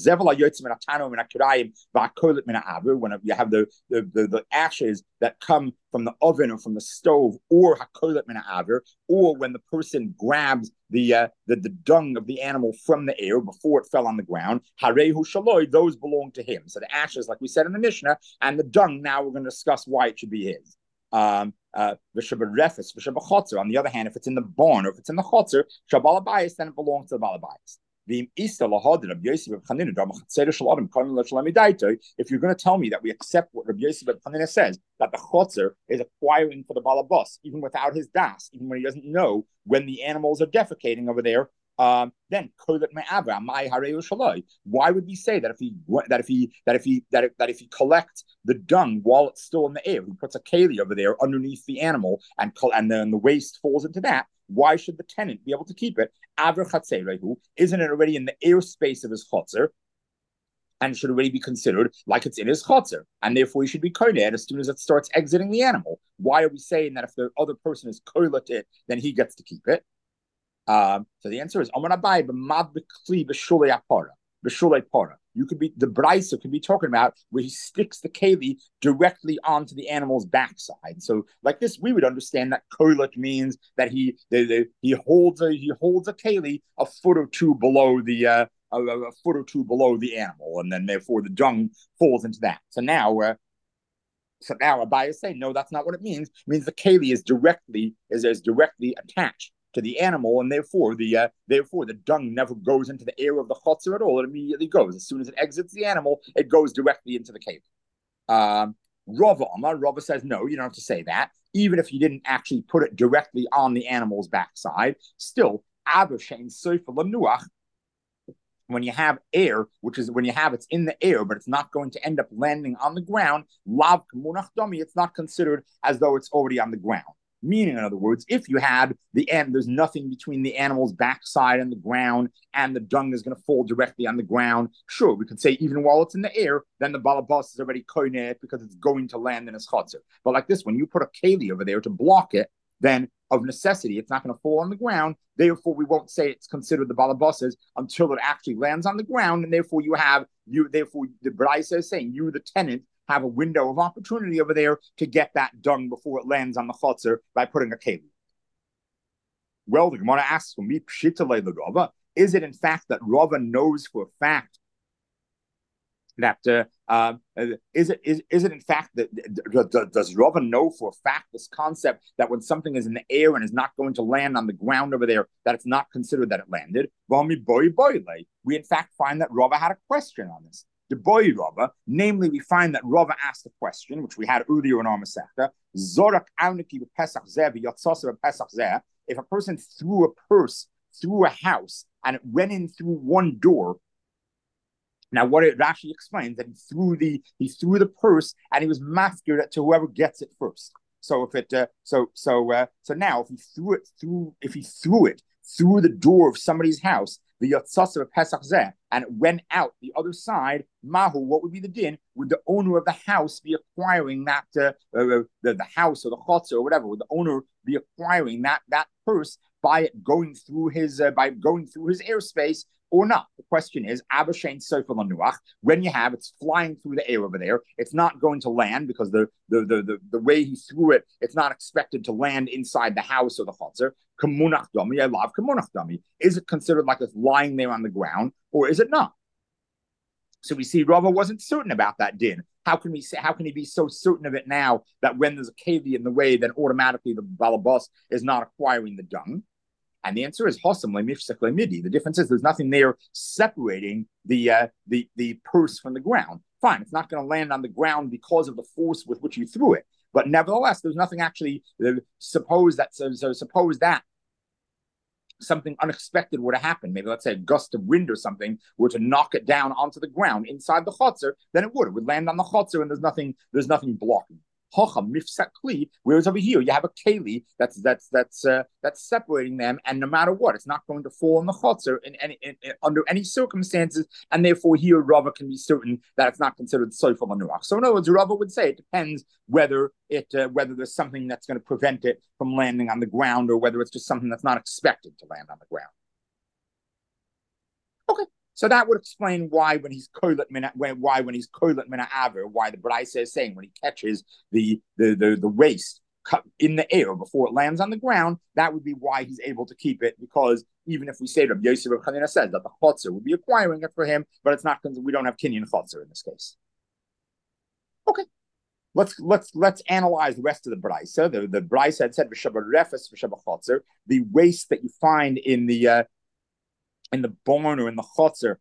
[SPEAKER 1] When you have the, the, the, the ashes that come from the oven or from the stove, or or when the person grabs the uh, the, the dung of the animal from the air before it fell on the ground, those belong to him. So the ashes, like we said in the Mishnah, and the dung, now we're going to discuss why it should be his. Um, uh, on the other hand, if it's in the barn or if it's in the chotzer, shabalabayis, then it belongs to the balabayis. If you're going to tell me that we accept what Rabbi Yossi Reb Chanina says, that the chotzer is acquiring for the balabas, even without his das, even when he doesn't know when the animals are defecating over there, um, then why would we say that if he that if he that if he that if, that if he collects the dung while it's still in the air, he puts a keli over there underneath the animal, and and then the waste falls into that? Why should the tenant be able to keep it? Isn't it already in the airspace of his chotzer, and should already be considered like it's in his chotzer, and therefore he should be koined as soon as it starts exiting the animal? Why are we saying that if the other person is koilet it, then he gets to keep it? Um, so the answer is you could be the Braisa could be talking about where he sticks the keli directly onto the animal's backside. So like this, we would understand that koilet means that he the, the, he holds a he holds a keli a foot or two below the uh, a, a foot or two below the animal, and then therefore the dung falls into that. So now uh, so now Abai is saying no, that's not what it means. It means the keli is directly is, is directly attached to the animal, and therefore the uh, therefore the dung never goes into the air of the chotzer at all. It immediately goes as soon as it exits the animal. It goes directly into the cave. Um, Rava Amar, Rava says no, you don't have to say that. Even if you didn't actually put it directly on the animal's backside, still Abashain Soifa Lanuach. When you have air, which is when you have it's in the air, but it's not going to end up landing on the ground, lav kamunach dami, it's not considered as though it's already on the ground. Meaning, in other words, if you had the end, there's nothing between the animal's backside and the ground, and the dung is going to fall directly on the ground. Sure, we could say even while it's in the air, then the balabas is already koine it because it's going to land in his chotzer. But like this, when you put a keli over there to block it, then of necessity, it's not going to fall on the ground. Therefore, we won't say it's considered the balabasas until it actually lands on the ground. And therefore, you have you. Therefore, the Braisa is saying you, the tenant, have a window of opportunity over there to get that dung before it lands on the chotzer by putting a keli. Well, the Gemara asks me, Rava, is it in fact that Rava knows for a fact that uh, uh, is it is is it in fact that does Rava know for a fact this concept that when something is in the air and is not going to land on the ground over there, that it's not considered that it landed? We in fact find that Rava had a question on this. The boy Rava, namely, we find that Rava asked a question, which we had earlier in our Masechta, Zorak Auniki Pesach Zeh Yatzasa Pesach Zeh. If a person threw a purse through a house and it went in through one door. Now, what it Rashi explains that he threw the he threw the purse and he was masked to whoever gets it first. So if it uh, so so uh, so now if he threw it through if he threw it through the door of somebody's house, the Yatzasa of Pesach Zeh, and it went out the other side, Mahu, what would be the din? Would the owner of the house be acquiring that, uh, uh, the, the house or the chotzer or whatever, would the owner be acquiring that that purse by it going through his, uh, by going through his airspace or not? The question is, Abashain Sefer Lanuach, when you have it's flying through the air over there, it's not going to land because the the, the, the, the way he threw it, it's not expected to land inside the house or the chotzer. Kamunach dami, I love kamunach dami. Is it considered like it's lying there on the ground, or is it not? So we see Rava wasn't certain about that din. How can we say? How can he be so certain of it now that when there's a kavi in the way, then automatically the balabas is not acquiring the dung? And the answer is hosam lemifsek midi. The difference is there's nothing there separating the uh, the the purse from the ground. Fine, it's not going to land on the ground because of the force with which you threw it. But nevertheless, there's nothing actually. Uh, suppose that so, so suppose that something unexpected were to happen. Maybe let's say a gust of wind or something were to knock it down onto the ground inside the chotzer. Then it would. It would land on the chotzer, and there's nothing. There's nothing blocking. Whereas over here you have a keli that's that's that's uh, that's separating them, and no matter what, it's not going to fall in the chotzer in any in, in, under any circumstances, and therefore here Rava can be certain that it's not considered soifel manuach. So in other words, Rava would say it depends whether it uh, whether there's something that's going to prevent it from landing on the ground, or whether it's just something that's not expected to land on the ground. Okay. So that would explain why when he's koilet mina, why when he's koilet mina aver, why the Braisa is saying when he catches the the the, the waste in the air before it lands on the ground, that would be why he's able to keep it, because even if we say that Yosef of Chanina says that the chotzer would be acquiring it for him, but it's not because we don't have kinyan chotzer in this case. Okay. Let's let's let's analyze the rest of the Braisa. The the Braisa had said v'shabarefes v'shabachotzer, the waste that you find in the uh, in the barn or in the chotzer,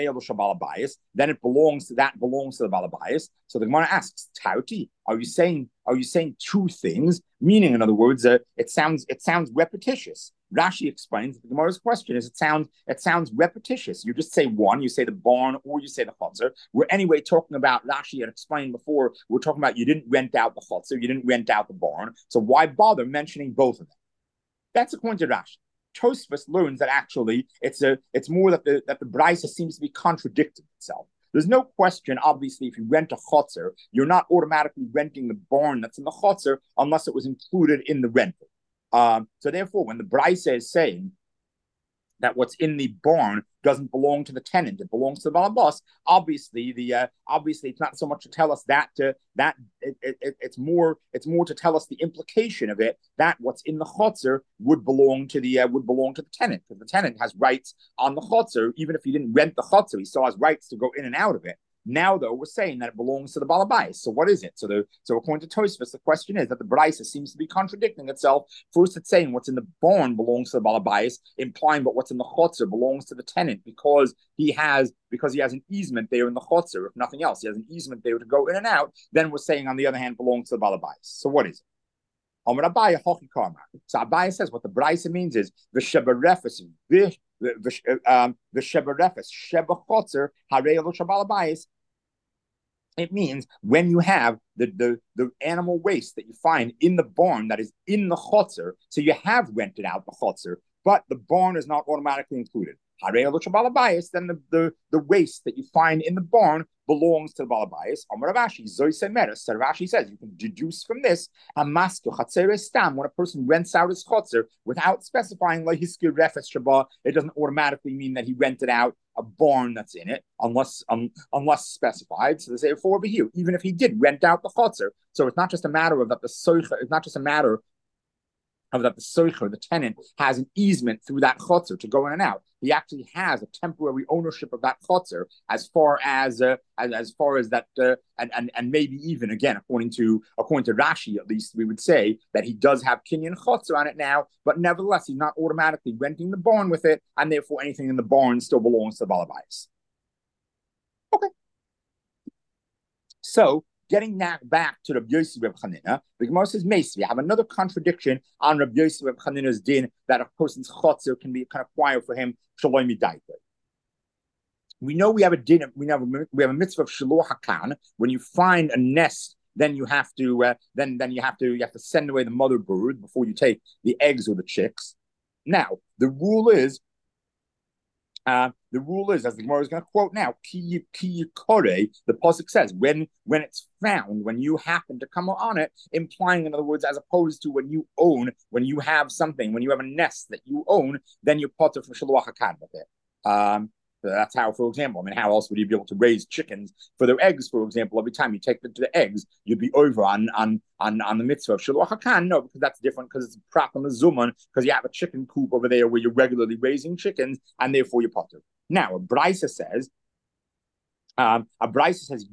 [SPEAKER 1] then it belongs to that belongs to the balabayas. So the Gemara asks, Tauti, are you saying are you saying two things? Meaning, in other words, uh, it sounds it sounds repetitious. Rashi explains that the Gemara's question is it sounds it sounds repetitious. You just say one, you say the barn, or you say the chotzer. We're anyway talking about, Rashi had explained before, we're talking about you didn't rent out the chotzer, you didn't rent out the barn. So why bother mentioning both of them? That's according to Rashi. Tosfos learns that actually it's a it's more that the that the Braisa seems to be contradicting itself. There's no question, obviously, if you rent a chotzer, you're not automatically renting the barn that's in the chotzer unless it was included in the rental. Um, so therefore, when the Braisa is saying that what's in the barn doesn't belong to the tenant, it belongs to the balabas. Obviously, the uh, obviously it's not so much to tell us that uh, that it, it, it's more it's more to tell us the implication of it, that what's in the chotzer would belong to the uh, would belong to the tenant, because the tenant has rights on the chotzer. Even if he didn't rent the chotzer, he still has rights to go in and out of it. Now, though, we're saying that it belongs to the balabais. So what is it? So the so according to Tosfos, the question is that the Braisa seems to be contradicting itself. First, it's saying what's in the barn belongs to the balabais, implying that what's in the chotzer belongs to the tenant because he has because he has an easement there in the chotzer. If nothing else, he has an easement there to go in and out. Then we're saying, on the other hand, belongs to the balabais. So what is it? So Abaye says what the Braisa means is the shebarefes the the um the shebarefes sheba chotzer harei lo shabalabais. It means when you have the, the, the animal waste that you find in the barn that is in the chotzer, so you have rented out the chotzer, but the barn is not automatically included. Then the, the, the waste that you find in the barn belongs to the balabayas. Amar Ravashi, Zoyse Meres. So Ravashi says you can deduce from this a masker chatzere stam when a person rents out his chotzer without specifying like hiskir refes shabbat. It doesn't automatically mean that he rented out a barn that's in it, unless um, unless specified. So they say for over here, even if he did rent out the chotzer, so it's not just a matter of that the soicha. It's not just a matter of that the soicher, the tenant, has an easement through that chotzer to go in and out. He actually has a temporary ownership of that chotzer as far as uh, as, as far as that, uh, and and and maybe even again, according to according to Rashi, at least we would say that he does have kinyan chotzer on it now, but nevertheless, he's not automatically renting the barn with it, and therefore anything in the barn still belongs to the balabais. Okay, so. Getting that back to Rabbi Yossi Reb Chanina, the Gemara says, Mace, we have another contradiction on Rabbi Yossi Reb Chanina's din that a person's chotzer can be can acquire for him shalom midaita. We know we have a din, we have a, we have a mitzvah of shiloh hakan. When you find a nest, then you have to uh, then then you have to you have to send away the mother bird before you take the eggs or the chicks. Now the rule is. Uh, the rule is, as the Gemara is going to quote now, ki ki kore, the pasuk says, when when it's found, when you happen to come on it, implying, in other words, as opposed to when you own, when you have something, when you have a nest that you own, then you potter from shaluach hakan with it. Um, so that's how, for example, I mean, how else would you be able to raise chickens for their eggs, for example? Every time you take them to the eggs, you'd be over on on on, on the mitzvah of shaluach hakan. No, because that's different, because it's proper mazuman, because you have a chicken coop over there where you're regularly raising chickens, and therefore you potter. Now, a brisa says, um, a brisa says,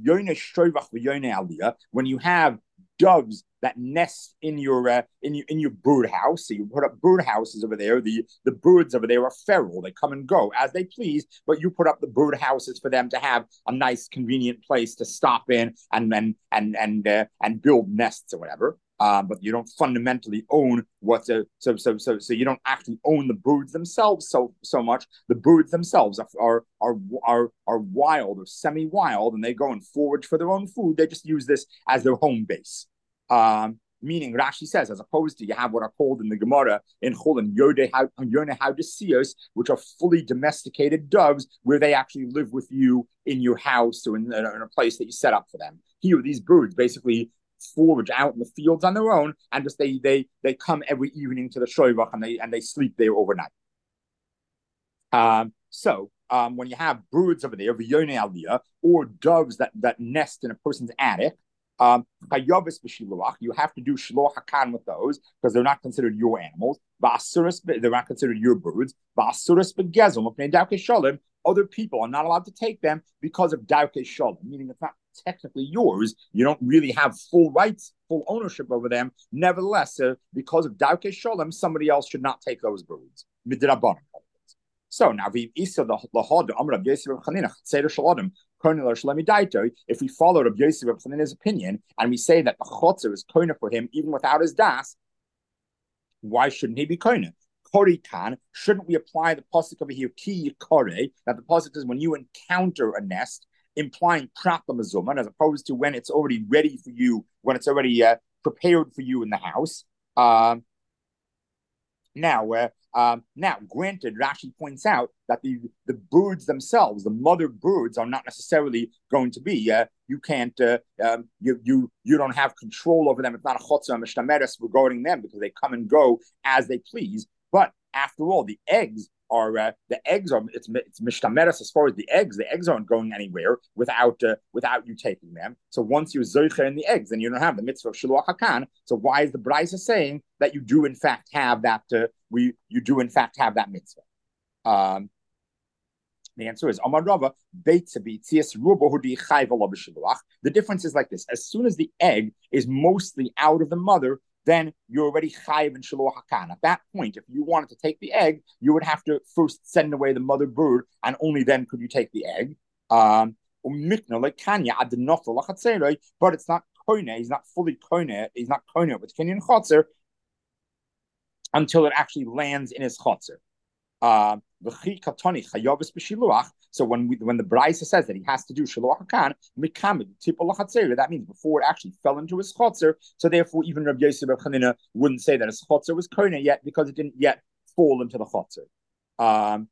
[SPEAKER 1] when you have doves that nest in your uh, in your in your bird house, so you put up bird houses over there. The the birds over there are feral; they come and go as they please. But you put up the bird houses for them to have a nice, convenient place to stop in and and and and uh, and build nests or whatever. Um, but you don't fundamentally own what's a so so so so you don't actually own the birds themselves so so much. The birds themselves are are are are, are wild or semi-wild, and they go and forage for their own food. They just use this as their home base. Um, meaning Rashi says, as opposed to you have what are called in the Gemara in Chulin Yoneh Haudesios, which are fully domesticated doves, where they actually live with you in your house or in, in a place that you set up for them. Here, these birds basically forage out in the fields on their own, and just they they they come every evening to the shoivach and they and they sleep there overnight. Um, so um, when you have birds over there, v'yonei aliyah, or doves that that nest in a person's attic, um, you have to do shiloh hakan with those because they're not considered your animals. They're not considered your birds. Other people are not allowed to take them because of dauke shalom, meaning it's not technically yours. You don't really have full rights, full ownership over them. Nevertheless, uh, because of dauke shalom, somebody else should not take those birds. So now, if we follow Rabbi Yossi Reb Chanina's opinion, and we say that the chotzer is koina for him even without his das, why shouldn't he be koina? Kori kan, shouldn't we apply the pasuk over here, ki kore, that the pasuk is when you encounter a nest, implying prata mazuman, as opposed to when it's already ready for you, when it's already uh, prepared for you in the house. Um, now, uh, um, now, granted, Rashi points out that the, the birds themselves, the mother birds, are not necessarily going to be. Uh, you can't. Uh, um, you you you don't have control over them. It's not a chotzer mishtameres regarding them because they come and go as they please. But after all, the eggs are uh, the eggs are it's it's mishtameres as far as the eggs. The eggs aren't going anywhere without uh, without you taking them. So once you're zoicher in the eggs, then you don't have the mitzvah of shiluach hakan. So why is the brisa saying that you do in fact have that? Uh, we you do in fact have that mitzvah. Um, the answer is Amar Rava beitzabitsias ruba hudi chayv alav b'shiluach. The difference is like this: as soon as the egg is mostly out of the mother, then you're already chayiv and shiluach hakan. At that point, if you wanted to take the egg, you would have to first send away the mother bird, and only then could you take the egg. Um, but it's not koine. He's not fully koine. He's not koine with kinyan chotzer until it actually lands in his chotzer. Uh, So when we when the Braisa says that he has to do shiluach hakan, that means before it actually fell into his chotzer. So therefore, even Rabbi Yosef Bar Chanina wouldn't say that his chotzer was kona yet because it didn't yet fall into the chotzer. Um,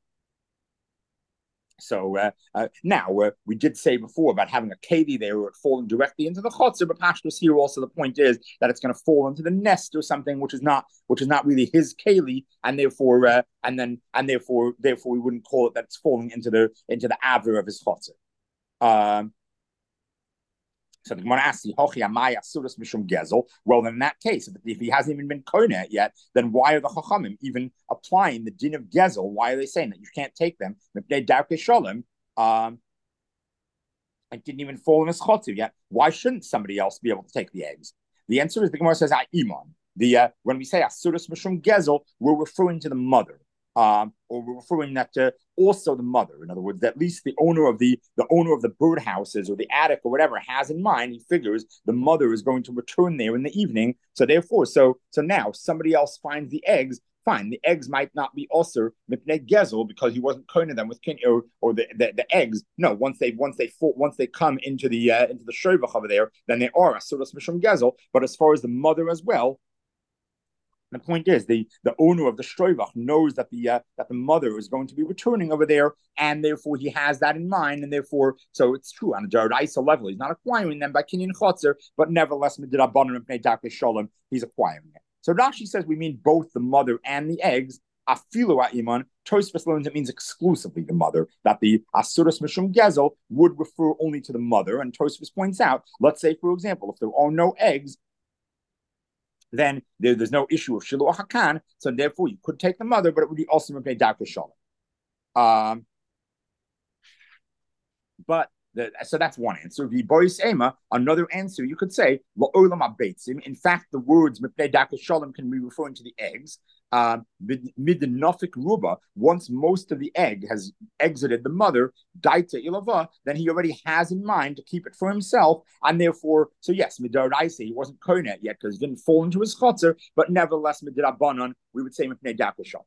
[SPEAKER 1] So uh, uh, now uh, we did say before about having a keli there where it falling directly into the chotzer, but pashtus here also the point is that it's going to fall into the nest or something which is not which is not really his keli, and therefore uh, and then and therefore therefore we wouldn't call it that it's falling into the into the aver of his chotzer. Um, So the Gemara asks, well, then in that case, if, if he hasn't even been kona yet, then why are the Chachamim even applying the din of gezel? Why are they saying that you can't take them? Um, it didn't even fall in his chotzer yet. Why shouldn't somebody else be able to take the eggs? The answer is the Gemara says, iman. The uh, when we say asuras mishum gezel, we're referring to the mother. Um, or we're referring that to also the mother. In other words, at least the owner of the the owner of the birdhouses or the attic or whatever has in mind. He figures the mother is going to return there in the evening. So therefore, so so now somebody else finds the eggs. Fine, the eggs might not be also mipnei gezel because he wasn't kohening them with kin or, or the, the, the eggs. No, once they once they fall, once they come into the uh, into the shovach over there, then they are asuras mishum gezel. But as far as the mother as well. The point is, the, the owner of the shtroivach knows that the uh, that the mother is going to be returning over there, and therefore he has that in mind, and therefore, so it's true on a Daraisa level, he's not acquiring them by kinyan chotzer, but nevertheless, he's acquiring it. So Rashi says we mean both the mother and the eggs. Afilu iman. Tosfos learns it means exclusively the mother. That the asuras mishum gezel would refer only to the mother, and Tosfos points out, let's say for example, if there are no eggs, then there, there's no issue of shiluach hakan, so therefore you could take the mother, but it would be also mipnei darkei shalom. Um, but the, so that's one answer. V'bois ema, another answer you could say la'olam abeitzim. In fact, the words mipnei darkei shalom can be referring to the eggs. Um, mid the nofik ruba, once most of the egg has exited the mother, daita ilava, then he already has in mind to keep it for himself, and therefore, so yes, midaraisa, he wasn't konet yet because it didn't fall into his chotzer, but nevertheless, midirabanan, we would say mipnei darkei shalom.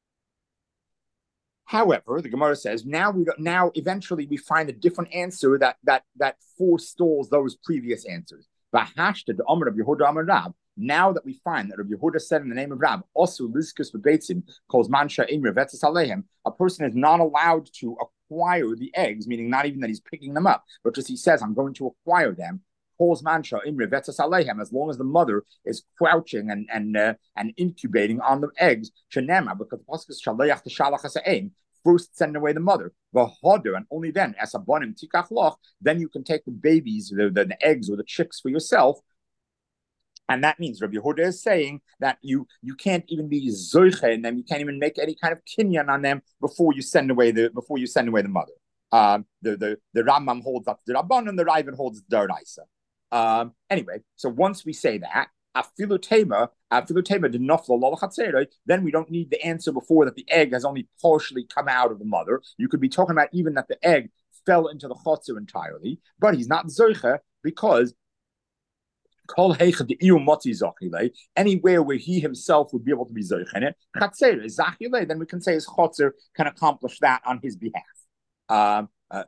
[SPEAKER 1] However, the Gemara says now we don't, now eventually we find a different answer that that that forestalls those previous answers. V'hashta the Amar of Yehuda Amar Rab. Now that we find that Rabbi Yehuda said in the name of Rab, also Lizkus Bebeitzim calls Mansha Imre Vetzes Alehem, a person is not allowed to acquire the eggs, meaning not even that he's picking them up, but just he says, I'm going to acquire them. Calls Mansha Imre Vetzes Alehem, as long as the mother is crouching and and uh, and incubating on the eggs. Shenema, because the pasuk is Shaleach Teshalach Hasaim. First, send away the mother, v'hoder, and only then, as a bonim tikach loch, then you can take the babies, the, the, the eggs or the chicks for yourself. And that means Rabbi Yehuda is saying that you you can't even be zoiche and them, you can't even make any kind of kinyan on them before you send away the before you send away the mother. Um, the the the Rambam holds up the Rabban and the Raven holds the Daraisa. Um, anyway, so once we say that, afilutema, afilutema did not then we don't need the answer before that the egg has only partially come out of the mother. You could be talking about even that the egg fell into the chotzer entirely, but he's not zoiche because anywhere where he himself would be able to be zoichenet, then we can say his chotzer can accomplish that on his behalf. Um, uh,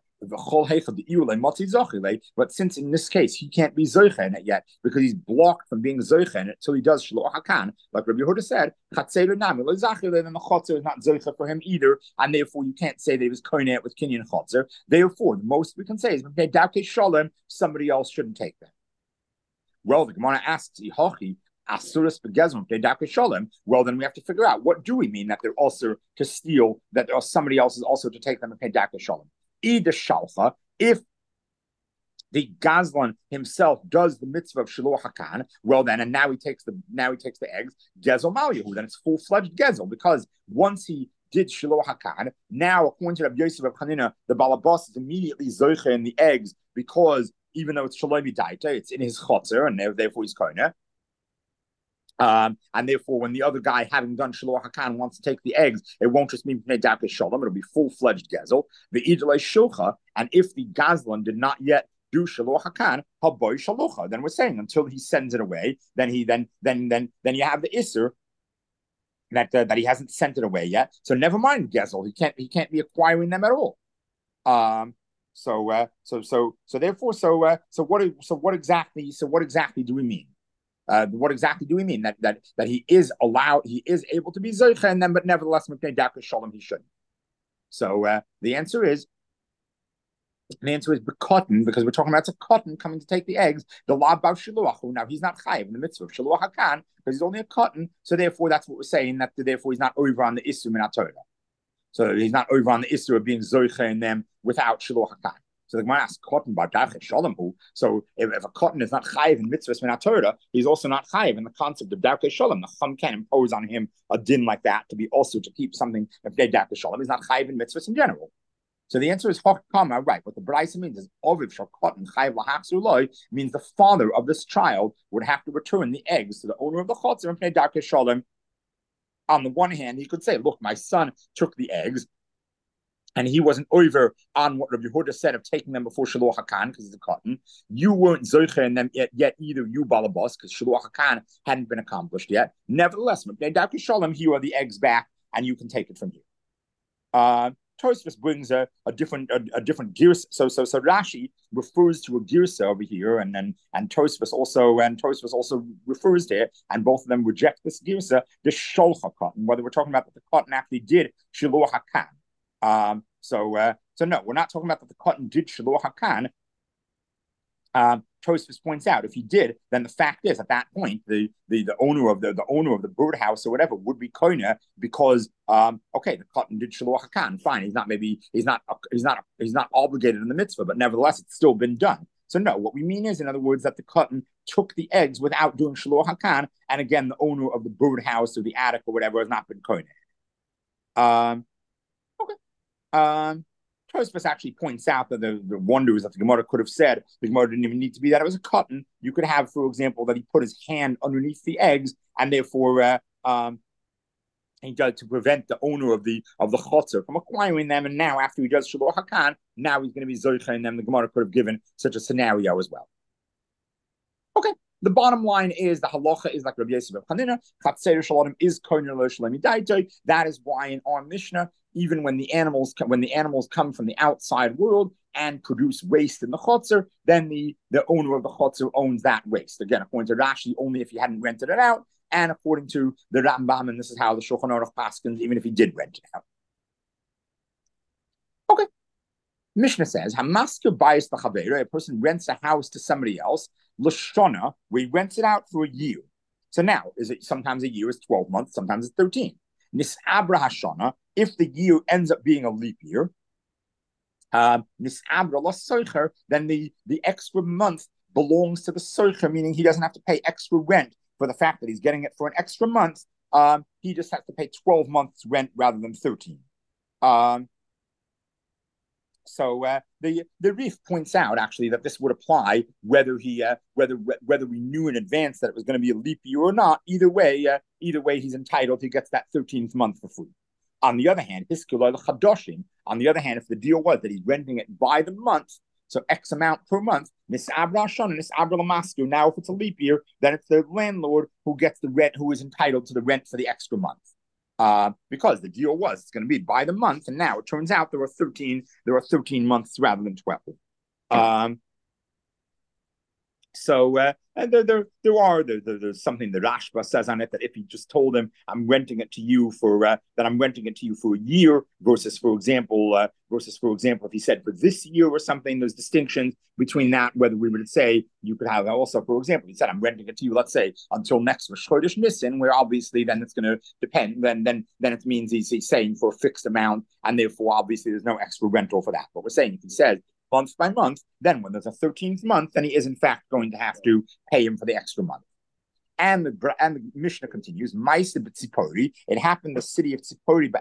[SPEAKER 1] but since in this case he can't be zoichenet yet because he's blocked from being zoichenet, so he does shloach hakan, like Rabbi Yehuda said, then the chotzer is not zoiche for him either, and therefore you can't say that he was konet with kinyan chotzer. Therefore, the most we can say is somebody else shouldn't take them. Well, the Gemara asks, Asuras well, then we have to figure out what do we mean that they're also to steal, that there are somebody else is also to take them and pay Daka Shalom. Either Shalcha, if the Gazlan himself does the mitzvah of Shiloh Hakan, well then, and now he takes the now he takes the eggs, Gezel Malyahu, then it's full-fledged Gezel, because once he did Shiloh Hakan, now according to Rabbi Yosef of Chanina, the Balabas is immediately Zoiche in the eggs because even though it's Shalomi Daita, it's in his chotzer, and therefore he's Kona. Um, and therefore, when the other guy, having done Shiloh Hakan, wants to take the eggs, it won't just mean Pnei Shalom, it'll be full-fledged Gezel. The Idlei Shilcha, and if the Gazlan did not yet do Shiloh Hakan, Haboy Shalocha, then we're saying until he sends it away, then he then then then then you have the Isser that uh, that he hasn't sent it away yet. So never mind Gezel. He can't he can't be acquiring them at all. Um, so uh, so so so therefore so uh, so what so what exactly so what exactly do we mean? Uh, what exactly do we mean that that that he is allowed he is able to be zoicha and then but nevertheless shalom he shouldn't. So uh, the answer is the answer is cotton, because we're talking about it's a cotton coming to take the eggs. The law about shiluachu. Now he's not chayiv in the mitzvah of shiluach hakan because he's only a cotton. So therefore, that's what we're saying. That therefore he's not over on the issur min Torah. So he's not over on the issur of being zoicha in them without shiluach hakan. So the Gemara asks cotton about darchei shalom hu. So if, if a cotton is not chayiv in mitzvahs min Torah, he's also not chayiv in the concept of darchei shalom. The chum can impose on him a din like that to be also to keep something if they darchei shalom. He's not chayiv in mitzvahs in general. So the answer is Hakama, right? What the Braisa means is Oviv Shakotin Chayv Lahachsu Loi means the father of this child would have to return the eggs to the owner of the Chotzer and pay Darkei Shalom. On the one hand, he could say, look, my son took the eggs and he wasn't over on what Rabbi Yehuda said of taking them before Shiluach HaKan because he's a cotton. You weren't Zoicha in them yet, yet either, you Balabas, because Shiluach HaKan hadn't been accomplished yet. Nevertheless, Darkei Shalom, here are the eggs back and you can take it from here. Uh, Tosfos brings a, a different a, a different girsa. So so so Rashi refers to a girsa over here, and and and Tosfos also and Tosfos also refers to it, and both of them reject this girsa, the sholcha cotton. Whether we're talking about that the cotton actually did shiluach hakan. Um. So uh. So no, we're not talking about that the cotton did shiluach hakan. Um, Tosfos points out if he did, then the fact is at that point the the, the owner of the, the owner of the birdhouse or whatever would be koina because um, okay, the cotton did shiluach hakan, fine. He's not maybe he's not he's not he's not obligated in the mitzvah, but nevertheless it's still been done. So no, what we mean is, in other words, that the cotton took the eggs without doing shiluach hakan, and again the owner of the birdhouse or the attic or whatever has not been koina. Um, okay. Um. Tosfos actually points out that the, the wonder is that the Gemara could have said the Gemara didn't even need to be that it was a cotton. You could have, for example, that he put his hand underneath the eggs and therefore uh, um, he does to prevent the owner of the of the chotzer from acquiring them. And now, after he does shiluach hakan, now he's going to be zoicha in them. The Gemara could have given such a scenario as well. Okay. The bottom line is the halacha is like Rabbi Yosef of Chanina. Chatzer shalom is koiner lo shalom daitoi. That is why in our Mishnah, even when the animals come, when the animals come from the outside world and produce waste in the chotzer, then the, the owner of the chotzer owns that waste. Again, according to Rashi, only if he hadn't rented it out, and according to the Rambam, and this is how the Shulchan Aruch paskins, even if he did rent it out. Okay. Mishnah says, Hamasker bias l'chaveira, a person rents a house to somebody else, l'shona, where he rents it out for a year. So now, is it sometimes a year is twelve months, sometimes it's thirteen. Nisabra hashana, if the year ends up being a leap year, um, nisabra la soicher, then the, the extra month belongs to the soicher, meaning he doesn't have to pay extra rent for the fact that he's getting it for an extra month. Um, he just has to pay twelve months rent rather than thirteen. Um, So uh, the the Rif points out actually that this would apply whether he uh, whether whether we knew in advance that it was going to be a leap year or not. Either way, uh, either way, he's entitled. He gets that thirteenth month for free. On the other hand, on the other hand, if the deal was that he's renting it by the month, so X amount per month, nisabra shon and nisabra lamasku. Now, if it's a leap year, then it's the landlord who gets the rent, who is entitled to the rent for the extra month. Uh, because the deal was it's going to be by the month, and now it turns out there are thirteen. There are thirteen months rather than twelve. Um, so uh, and there, there, there are there, there, there's something the Rashba says on it that if he just told him I'm renting it to you for uh, that I'm renting it to you for a year versus, for example, uh, versus for example, if he said for this year or something, there's distinctions between that. Whether we would say you could have also, for example, he said I'm renting it to you, let's say until next Rosh Chodesh Nisan, where obviously then it's going to depend. Then then then it means he's, he's saying for a fixed amount, and therefore obviously there's no extra rental for that. But we're saying if he says month by month, then when there's a thirteenth month, then he is in fact going to have to pay him for the extra month. And the, and the Mishnah continues, it happened in the city of Tzipori,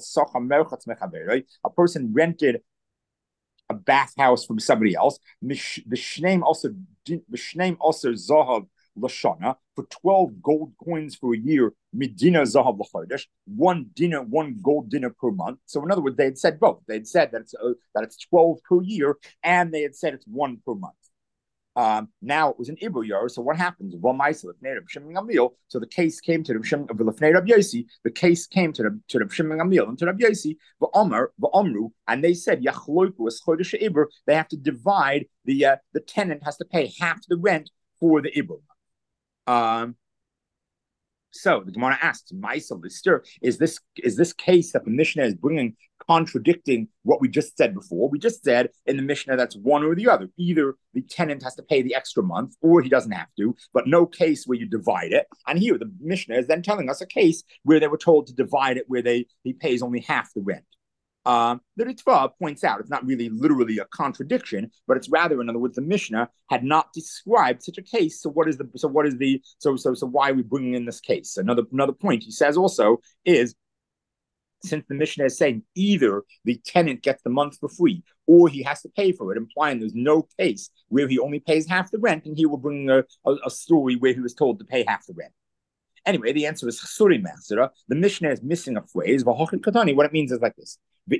[SPEAKER 1] a person rented a bathhouse from somebody else. The Shneim also, the Shneim also Zahav Lashana, for twelve gold coins for a year, Medina Zahav Lachodesh, one dinner, one gold dinner per month. So in other words, they had said both. They had said that it's uh, that it's twelve per year, and they had said it's one per month. Um, now it was an Ibu Yor. So what happens? So the case came to the the case came to the to the Shimon Gamliel and to Rabbi Yosi, Omru, and they said they have to divide the uh, the tenant has to pay half the rent for the Ibu. Um, So the Gemara asks, Maisel Lister, is this is this case that the Mishnah is bringing contradicting what we just said before? We just said in the Mishnah that's one or the other. Either the tenant has to pay the extra month or he doesn't have to, but no case where you divide it. And here the Mishnah is then telling us a case where they were told to divide it, where they he pays only half the rent. Um, the Ritva points out it's not really literally a contradiction, but it's rather, in other words, the Mishnah had not described such a case. So what is the so what is the so so so why are we bringing in this case? Another another point he says also is, since the Mishnah is saying either the tenant gets the month for free or he has to pay for it, implying there's no case where he only pays half the rent, and here we're bringing a, a, a story where he was told to pay half the rent. Anyway, the answer is Chsuri Mechzera. The Mishnah is missing a phrase. What it means is like this.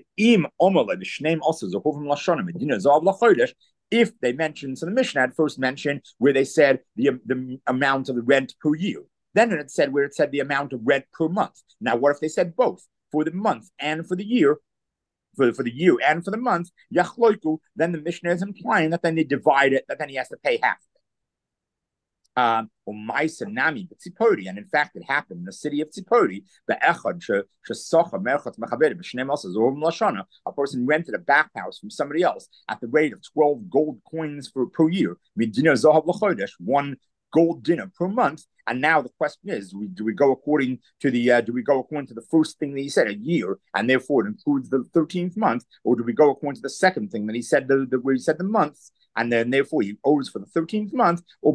[SPEAKER 1] If they mention, so the Mishnah had first mentioned where they said the, the amount of the rent per year. Then it said where it said the amount of rent per month. Now, what if they said both for the month and for the year? For, for the year and for the month, Yachloiku, then the Mishnah is implying that then they divide it, that then he has to pay half. Um, and in fact, it happened in the city of Tzipori. A person rented a bathhouse from somebody else at the rate of twelve gold coins for, per year, one gold dinner per month. And now the question is, do we, do we go according to the uh, do we go according to the first thing that he said, a year, and therefore it includes the thirteenth month, or do we go according to the second thing that he said, the, the where he said the months? And then therefore he owes for the thirteenth month, or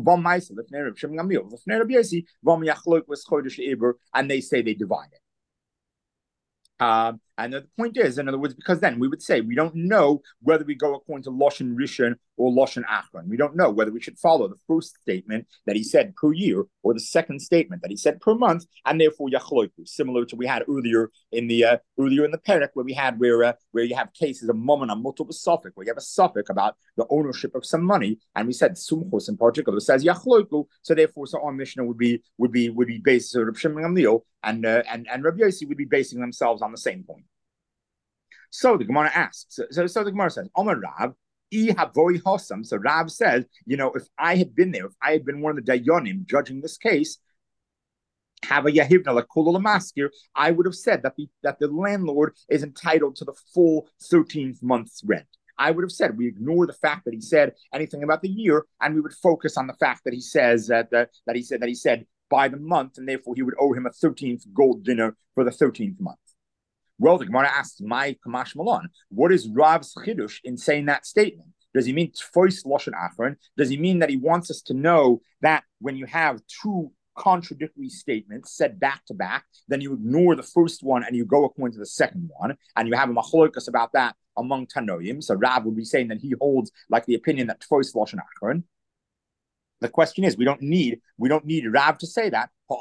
[SPEAKER 1] and they say they divide it. Um, and the point is, in other words, because then we would say we don't know whether we go according to Loshen Rishon or Loshen Achron. We don't know whether we should follow the first statement that he said per year or the second statement that he said per month, and therefore Yachloiku, similar to we had earlier in the uh, earlier in the parak where we had where uh, where you have cases of Momon and Mutal B'Safek, where you have a suffix about the ownership of some money, and we said Sumchos in particular says Yachloiku, so therefore so our Mishnah would be would be would be based on Reb Shimon Gamliel, and uh, and and Rabbi Yossi would be basing themselves on the same point. So the Gemara asks, so, so the Gemara says, Omer Rav, I havoi hosam. So Rav says, you know, if I had been there, if I had been one of the Dayanim judging this case, have a yahivna like maskir, I would have said that the that the landlord is entitled to the full thirteenth month's rent. I would have said we ignore the fact that he said anything about the year, and we would focus on the fact that he says that that, that he said that he said by the month, and therefore he would owe him a thirteenth gold dinner for the thirteenth month. Well, the Gemara asks, "My Kamash Malon, what is Rav's chidush in saying that statement? Does he mean tfois loshen achron? Does he mean that he wants us to know that when you have two contradictory statements said back to back, then you ignore the first one and you go according to the second one, and you have a machlokas about that among Tanoim? So Rav would be saying that he holds like the opinion that tfois loshen achron. The question is, we don't need we don't need Rav to say that. We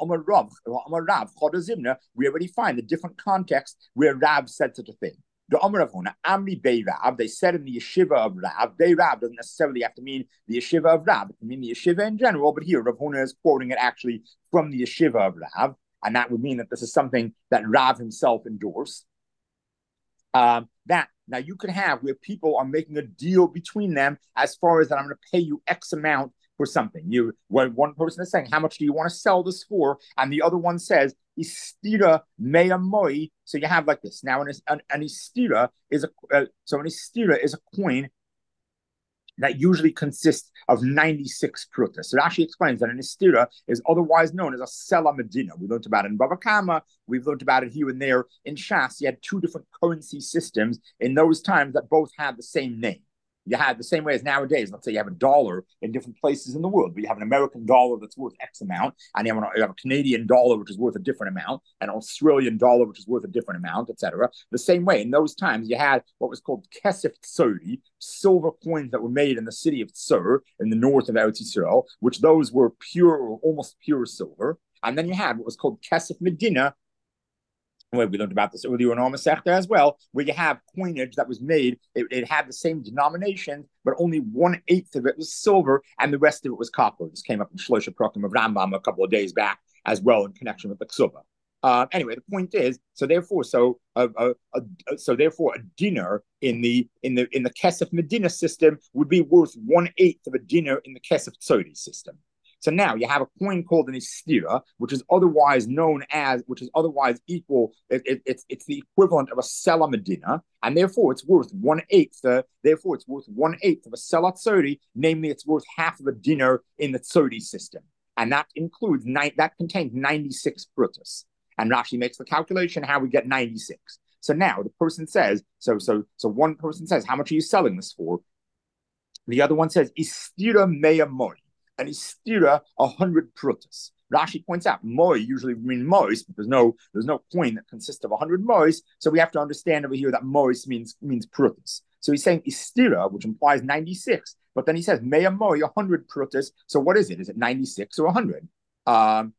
[SPEAKER 1] already find the different contexts where Rav said such a thing. The Amar of Huna, Amri Bei Rav, they said in the yeshiva of Rav. Bei Rav doesn't necessarily have to mean the yeshiva of Rav. It can mean the yeshiva in general, but here Rav Huna is quoting it actually from the yeshiva of Rav, and that would mean that this is something that Rav himself endorsed. Um, that now you could have where people are making a deal between them as far as that I'm going to pay you X amount for something. You when one person is saying, how much do you want to sell this for? And the other one says, Istira mea moi. So you have like this. Now an, an, an istira is a uh, so an istira is a coin that usually consists of ninety-six prutas. So Rashi explains that an istira is otherwise known as a sela medina. We learned about it in Bava Kama. We've learned about it here and there in Shas. You had two different currency systems in those times that both had the same name. You had the same way as nowadays. Let's say you have a dollar in different places in the world, but you have an American dollar that's worth X amount, and you have, a, you have a Canadian dollar which is worth a different amount, an Australian dollar which is worth a different amount, et cetera. The same way, in those times, you had what was called kesef tsuri, silver coins that were made in the city of Tsur in the north of Eretz Yisrael, which those were pure or almost pure silver. And then you had what was called kesef medina, Well, we learned about this earlier in our Masechta as well, where you have coinage that was made, it, it had the same denomination, but only one eighth of it was silver, and the rest of it was copper. This came up in Shlosha Prakim of Rambam a couple of days back as well in connection with the Ksuba. Uh, anyway, the point is, so therefore, so uh, uh, uh, so therefore, a dinar in the in the in the Kesef Medina system would be worth one eighth of a dinar in the Kesef Tzodi system. So now you have a coin called an istira, which is otherwise known as, which is otherwise equal. It, it, it's it's the equivalent of a sela medina, and therefore it's worth one eighth. Uh, therefore, it's worth one eighth of a sela tzodi. Namely, it's worth half of a dinar in the tzodi system, and that includes nine. That contains ninety-six prutas. And Rashi makes the calculation how we get ninety-six. So now the person says, so so so one person says, how much are you selling this for? The other one says, istira mea moi. And istira a hundred prutas. Rashi points out moi usually mean mois, but there's no there's no coin that consists of a hundred mois. So we have to understand over here that mois means means prutas. So he's saying istira, which implies ninety-six, but then he says mea moi a hundred prutas. So what is it? Is it ninety-six or a hundred? Um,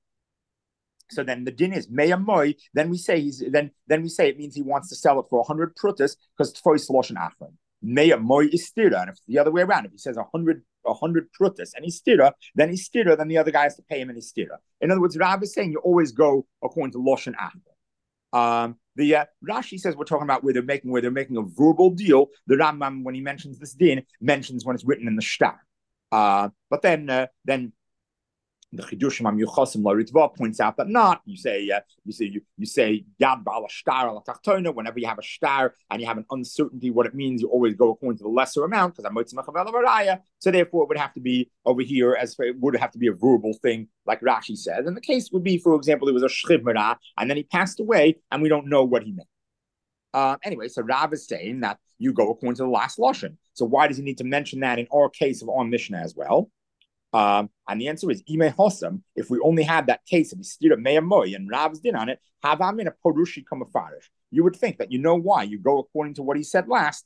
[SPEAKER 1] so then the din is mea moi. Then we say he's then then we say it means he wants to sell it for a hundred prutas because it's tfois losh and achron. Mea moi istira, and if it's the other way around, if he says a hundred a hundred prutas and he's stira, then he's stira, then the other guy has to pay him and he's stira. In other words, Rav is saying you always go according to Losh and Achron. Um, the uh, Rashi says we're talking about where they're making where they're making a verbal deal. The Rambam, when he mentions this din, mentions when it's written in the shtar. Uh, but then uh, then the Chidushim HaMiyuchasim LaRitva points out that not. You say uh, you say you, you say Yad Ba'al Shtar Al Tachtona. Whenever you have a shtar and you have an uncertainty what it means, you always go according to the lesser amount because I'm Motzim. So therefore, it would have to be over here as it would have to be a verbal thing, like Rashi says. And the case would be, for example, it was a Shchiv Merah, and then he passed away, and we don't know what he meant. Uh, anyway, so Rav is saying that you go according to the last lashon. So why does he need to mention that in our case of our Mishnah as well? Um, and the answer is Ime Hossam. If we only had that case of Istira Mea Moi and Rav's din on it, Havamin a Porushi Kamafarish. You would think that you know why you go according to what he said last,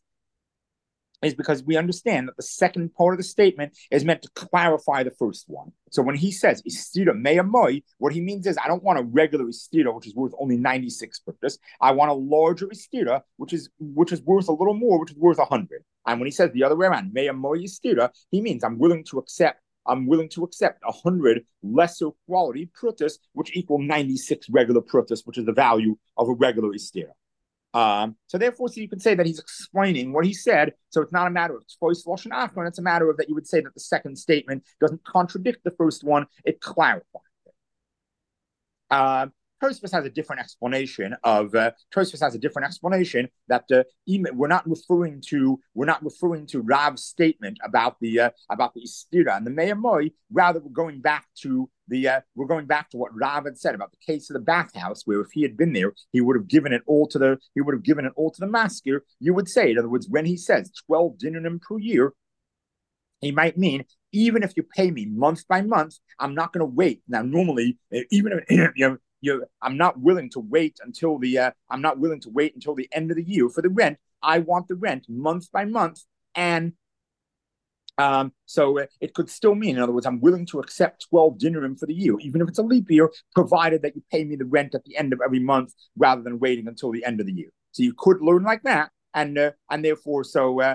[SPEAKER 1] is because we understand that the second part of the statement is meant to clarify the first one. So when he says Istira Mea Moi, what he means is I don't want a regular Istira, which is worth only ninety-six purpose. I want a larger Istira, which is which is worth a little more, which is worth one hundred. And when he says the other way around, Mea Moi Istira, he means I'm willing to accept I'm willing to accept one hundred lesser quality prutas, which equal ninety-six regular prutas, which is the value of a regular istira. Um, so therefore, so you can say that he's explaining what he said. So it's not a matter of tfois losh and achron. It's a matter of that you would say that the second statement doesn't contradict the first one. It clarifies it. Uh, Tosfos has a different explanation of uh, Tosfos has a different explanation that uh, we're not referring to we're not referring to Rav's statement about the uh, about the istira and the Mea Moi. Rather, we're going back to the uh, we're going back to what Rav had said about the case of the bathhouse, where if he had been there, he would have given it all to the he would have given it all to the masker. You would say, in other words, when he says twelve dinarim per year, he might mean even if you pay me month by month, I'm not going to wait. Now, normally, even if you know. You, I'm not willing to wait until the uh, I'm not willing to wait until the end of the year for the rent. I want the rent month by month, and um, so it could still mean, in other words, I'm willing to accept twelve dinarim for the year, even if it's a leap year, provided that you pay me the rent at the end of every month rather than waiting until the end of the year. So you could learn like that, and uh, and therefore, so uh,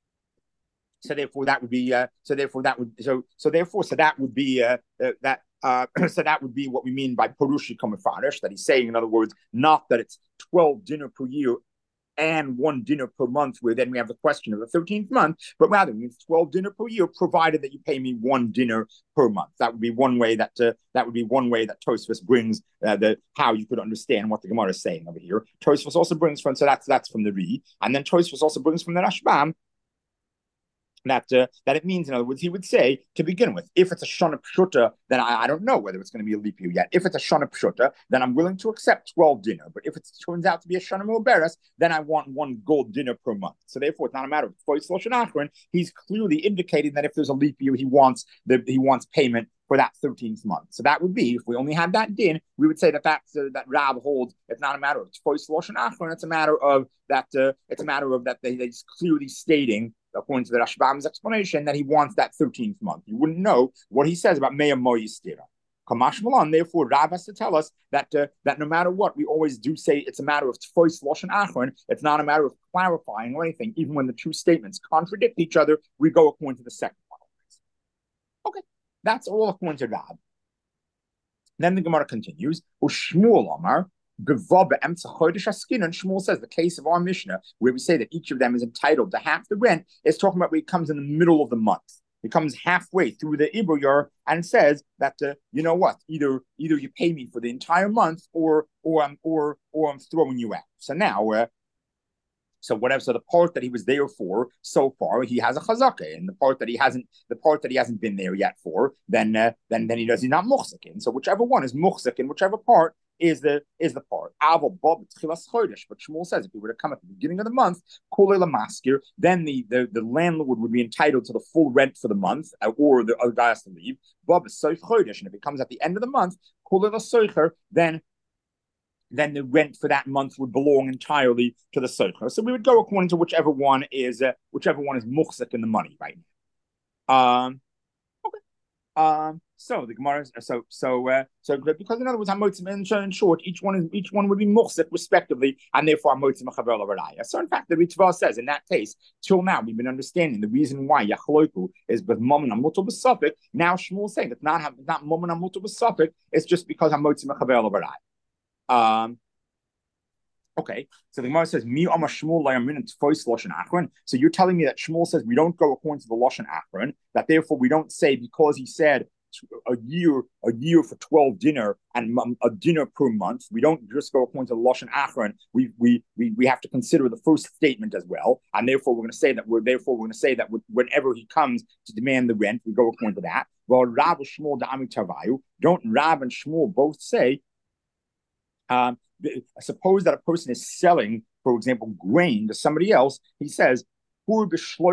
[SPEAKER 1] so therefore that would be uh, so therefore that would so so therefore so that would be uh, uh, that. Uh, so that would be what we mean by Porushi Kamafarish, that he's saying, in other words, not that it's twelve dinner per year and one dinner per month, where then we have the question of the thirteenth month, but rather it means twelve dinner per year, provided that you pay me one dinner per month. That would be one way that uh, that would be one way that Tosfos brings uh, the how you could understand what the Gemara is saying over here. Tosfos also brings from so that's that's from the Ri, and then Tosfos also brings from the Rashbam. That uh, that it means, in other words, he would say to begin with, if it's a shana pshuta, then I, I don't know whether it's going to be a leap year yet. If it's a shana pshuta, then I'm willing to accept twelve dinner. But if it turns out to be a shana muberes, then I want one gold dinner per month. So therefore, it's not a matter of tfois losh and achron. He's clearly indicating that if there's a leap year, he wants the he wants payment for that thirteenth month. So that would be, if we only had that din, we would say that that's, uh, that Rav holds. It's not a matter of tfois losh and achron. It's a matter of that. Uh, it's a matter of that they, they're clearly stating, according to the Rashbam's explanation, that he wants that thirteenth month. You wouldn't know what he says about Mea Moi Istira. Kamash Malan, therefore, Rav has to tell us that uh, that no matter what, we always do say it's a matter of Tfois Lashon Achron. It's not a matter of clarifying or anything. Even when the two statements contradict each other, we go according to the second one. Okay, that's all according to Rav. Then the Gemara continues, Ushmuel Amar, and Shmuel says the case of our Mishnah, where we say that each of them is entitled to half the rent, is talking about when it comes in the middle of the month. It comes halfway through the Ibur Yer and says that uh, you know what, either either you pay me for the entire month, or or I'm or or I'm throwing you out. So now, uh, so whatever. So the part that he was there for so far, he has a chazaka, and the part that he hasn't, the part that he hasn't been there yet for, then uh, then then he does he's not muchzik in. So whichever one is muchzik in, whichever part is the is the part. Aval Bob Tchilas Chodesh. But Shmuel says if he were to come at the beginning of the month, Kulei Lamaskir, then the, the the landlord would be entitled to the full rent for the month, uh, or the other guy has to leave. Bob is Soich Chodesh, and if it comes at the end of the month, Kulei Lasoicher, then then the rent for that month would belong entirely to the Soicher. So we would go according to whichever one is uh, whichever one is muchzik in the money right now. Um, okay. Um, so the Gemara, so so uh, so because in other words, hamotzim in short, each one is each one would be muchzik respectively, and therefore hamotzim achaver l'raya. So in fact, the Ritva says in that case, till now we've been understanding the reason why yachloku is with mammon amutul b'safik. Now Shmuel saying it's not it's not mammon amutul b'safik. It's just because hamotzim achaver l'raya. Um. Okay, so the Gemara says, "Mi amar Shmuel layamin tfois lashon achron." So you're telling me that Shmuel says we don't go according to the lashon achron. That therefore we don't say because he said a year, a year for twelve dinner and a dinner per month. We don't just go according to the lashon achron. We we we we have to consider the first statement as well, and therefore we're going to say that we're therefore we're going to say that whenever he comes to demand the rent, we go according to that. Well, Rav Shmuel da'ami tavayu. Don't Rav and Shmuel both say? Um, suppose that a person is selling, for example, grain to somebody else. He says, I'm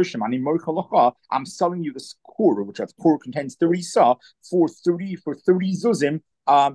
[SPEAKER 1] selling you this kur, which that kur contains thirty sa for thirty for thirty zuzim. Um,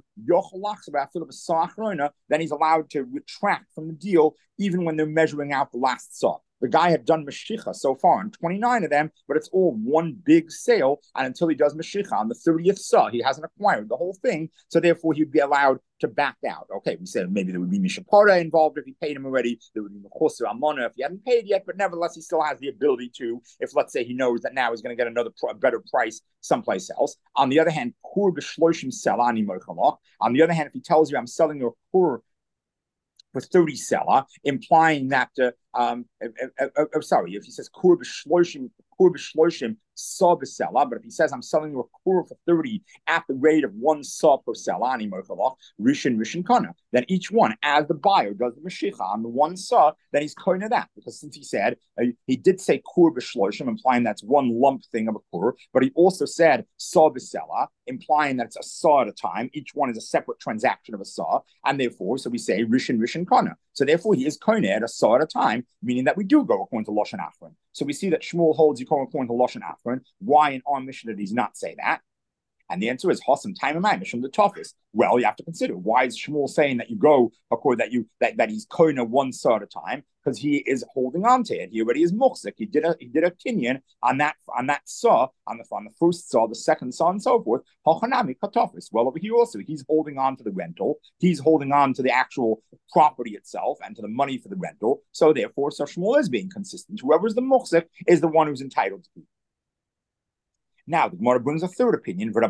[SPEAKER 1] then he's allowed to retract from the deal even when they're measuring out the last saw. The guy had done Mashicha so far on twenty-nine of them, but it's all one big sale. And until he does Mashicha on the thirtieth saw, he hasn't acquired the whole thing. So therefore, he'd be allowed to back out. Okay, we said maybe there would be Mishapara involved if he paid him already. There would be Mechoser Amona if he hadn't paid yet, but nevertheless, he still has the ability to, if let's say he knows that now he's going to get another pr- better price someplace else. On the other hand, Kur B'shloshim Selani Moichalach. On the other hand, if he tells you I'm selling your Kur for thirty selah, implying that, uh, um, uh, uh, uh, uh, sorry, if he says kur b'shloshim, kur b'shloshim saw b'selah, but if he says I'm selling you a kur for thirty at the rate of one saw per selah, ani moichalach, rishon rishon kana, then each one, as the buyer does the mashicha on the one saw, then he's koina that, because since he said, uh, he did say kur b'shloshim, implying that's one lump thing of a kur, but he also said saw b'selah, implying that it's a saw at a time, each one is a separate transaction of a saw, and therefore, so we say rishon rishon kana. So therefore, he is koina at a saw at a time, meaning that we do go according to Lashon Achron. So we see that Shmuel holds you go according to Lashon Achron. Why in our Mishnah does he not say that? And the answer is Hossam time of Mishnah the toughest. Well, you have to consider why is Shmuel saying that you go according that you that, that he's koina one saw at a time, because he is holding on to it. He already is muchzik. He did a he did a kinyan on that on that saw on the on the first saw, the second saw, and so forth. Hochanami katofis. Well, over here also he's holding on to the rental. He's holding on to the actual property itself and to the money for the rental. So therefore, so Shmuel is being consistent. Whoever's the muchzik is the one who's entitled to be. Now, the Gemara brings a third opinion. The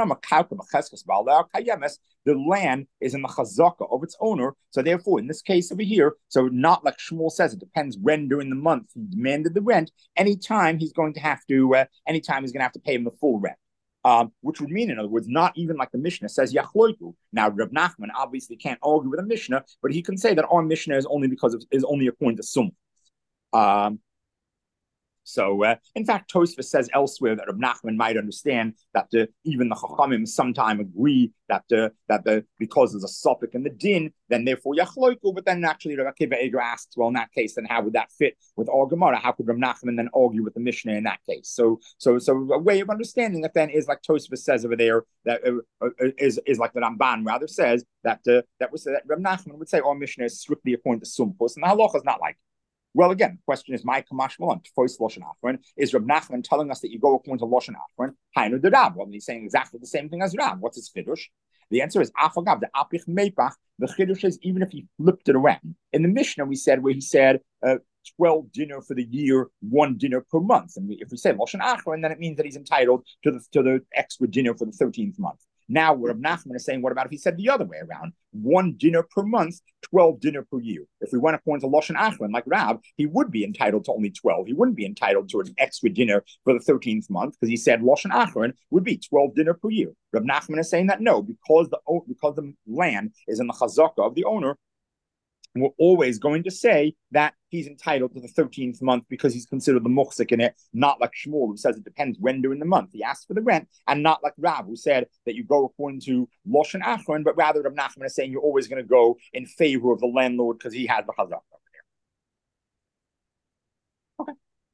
[SPEAKER 1] land is in the chazaka of its owner. So therefore, in this case over here, so not like Shmuel says, it depends when during the month he demanded the rent. Anytime he's going to have to, uh, anytime he's going to have to pay him the full rent. Um, which would mean, in other words, not even like the Mishnah says Yachloiku. Now, Reb Nachman obviously can't argue with a Mishnah, but he can say that our Mishnah is only because of, is only according to Sum. Um, So, uh, in fact, Tosfos says elsewhere that Reb Nachman might understand that uh, even the Chachamim sometime agree that uh, that the because there's a suffix in the din, then therefore Yachloiku. But then actually, Reb Akiva Eiger asks, well, in that case, then how would that fit with our Gemara? How could Reb Nachman then argue with the Mishnah in that case? So, so, so a way of understanding that then is like Tosfos says over there that uh, uh, is is like the Ramban rather says that uh, that was that Reb Nachman would say our Mishnah is strictly according to Sumpus, and the halacha is not like. Well, again, the question is, my kamash malon, first Lashon Achron, is Reb Nachman telling us that you go according to Lashon Achron, Hainu de Rab? Well, he's saying exactly the same thing as Rab. What's his chiddush? The answer is Afagav, the Apich Meipach. The chiddush is even if he flipped it around. In the Mishnah, we said where he said uh, twelve dinner for the year, one dinner per month. And we, if we say Lashon Achron, then it means that he's entitled to the to the extra dinner for the thirteenth month. Now, Reb Nachman is saying, what about if he said the other way around? One dinner per month, twelve dinner per year. If we went according to Lashon Achron, like Rab, he would be entitled to only twelve. He wouldn't be entitled to an extra dinner for the thirteenth month because he said Lashon Achron would be twelve dinner per year. Reb Nachman is saying that no, because the because the land is in the chazakah of the owner, we're always going to say that he's entitled to the thirteenth month because he's considered the muhsik in it, not like Shmuel, who says it depends when during the month. He asked for the rent, and not like Rav, who said that you go according to Lashon Achron, but rather Rav Nachman is saying you're always going to go in favor of the landlord because he has the chazakah.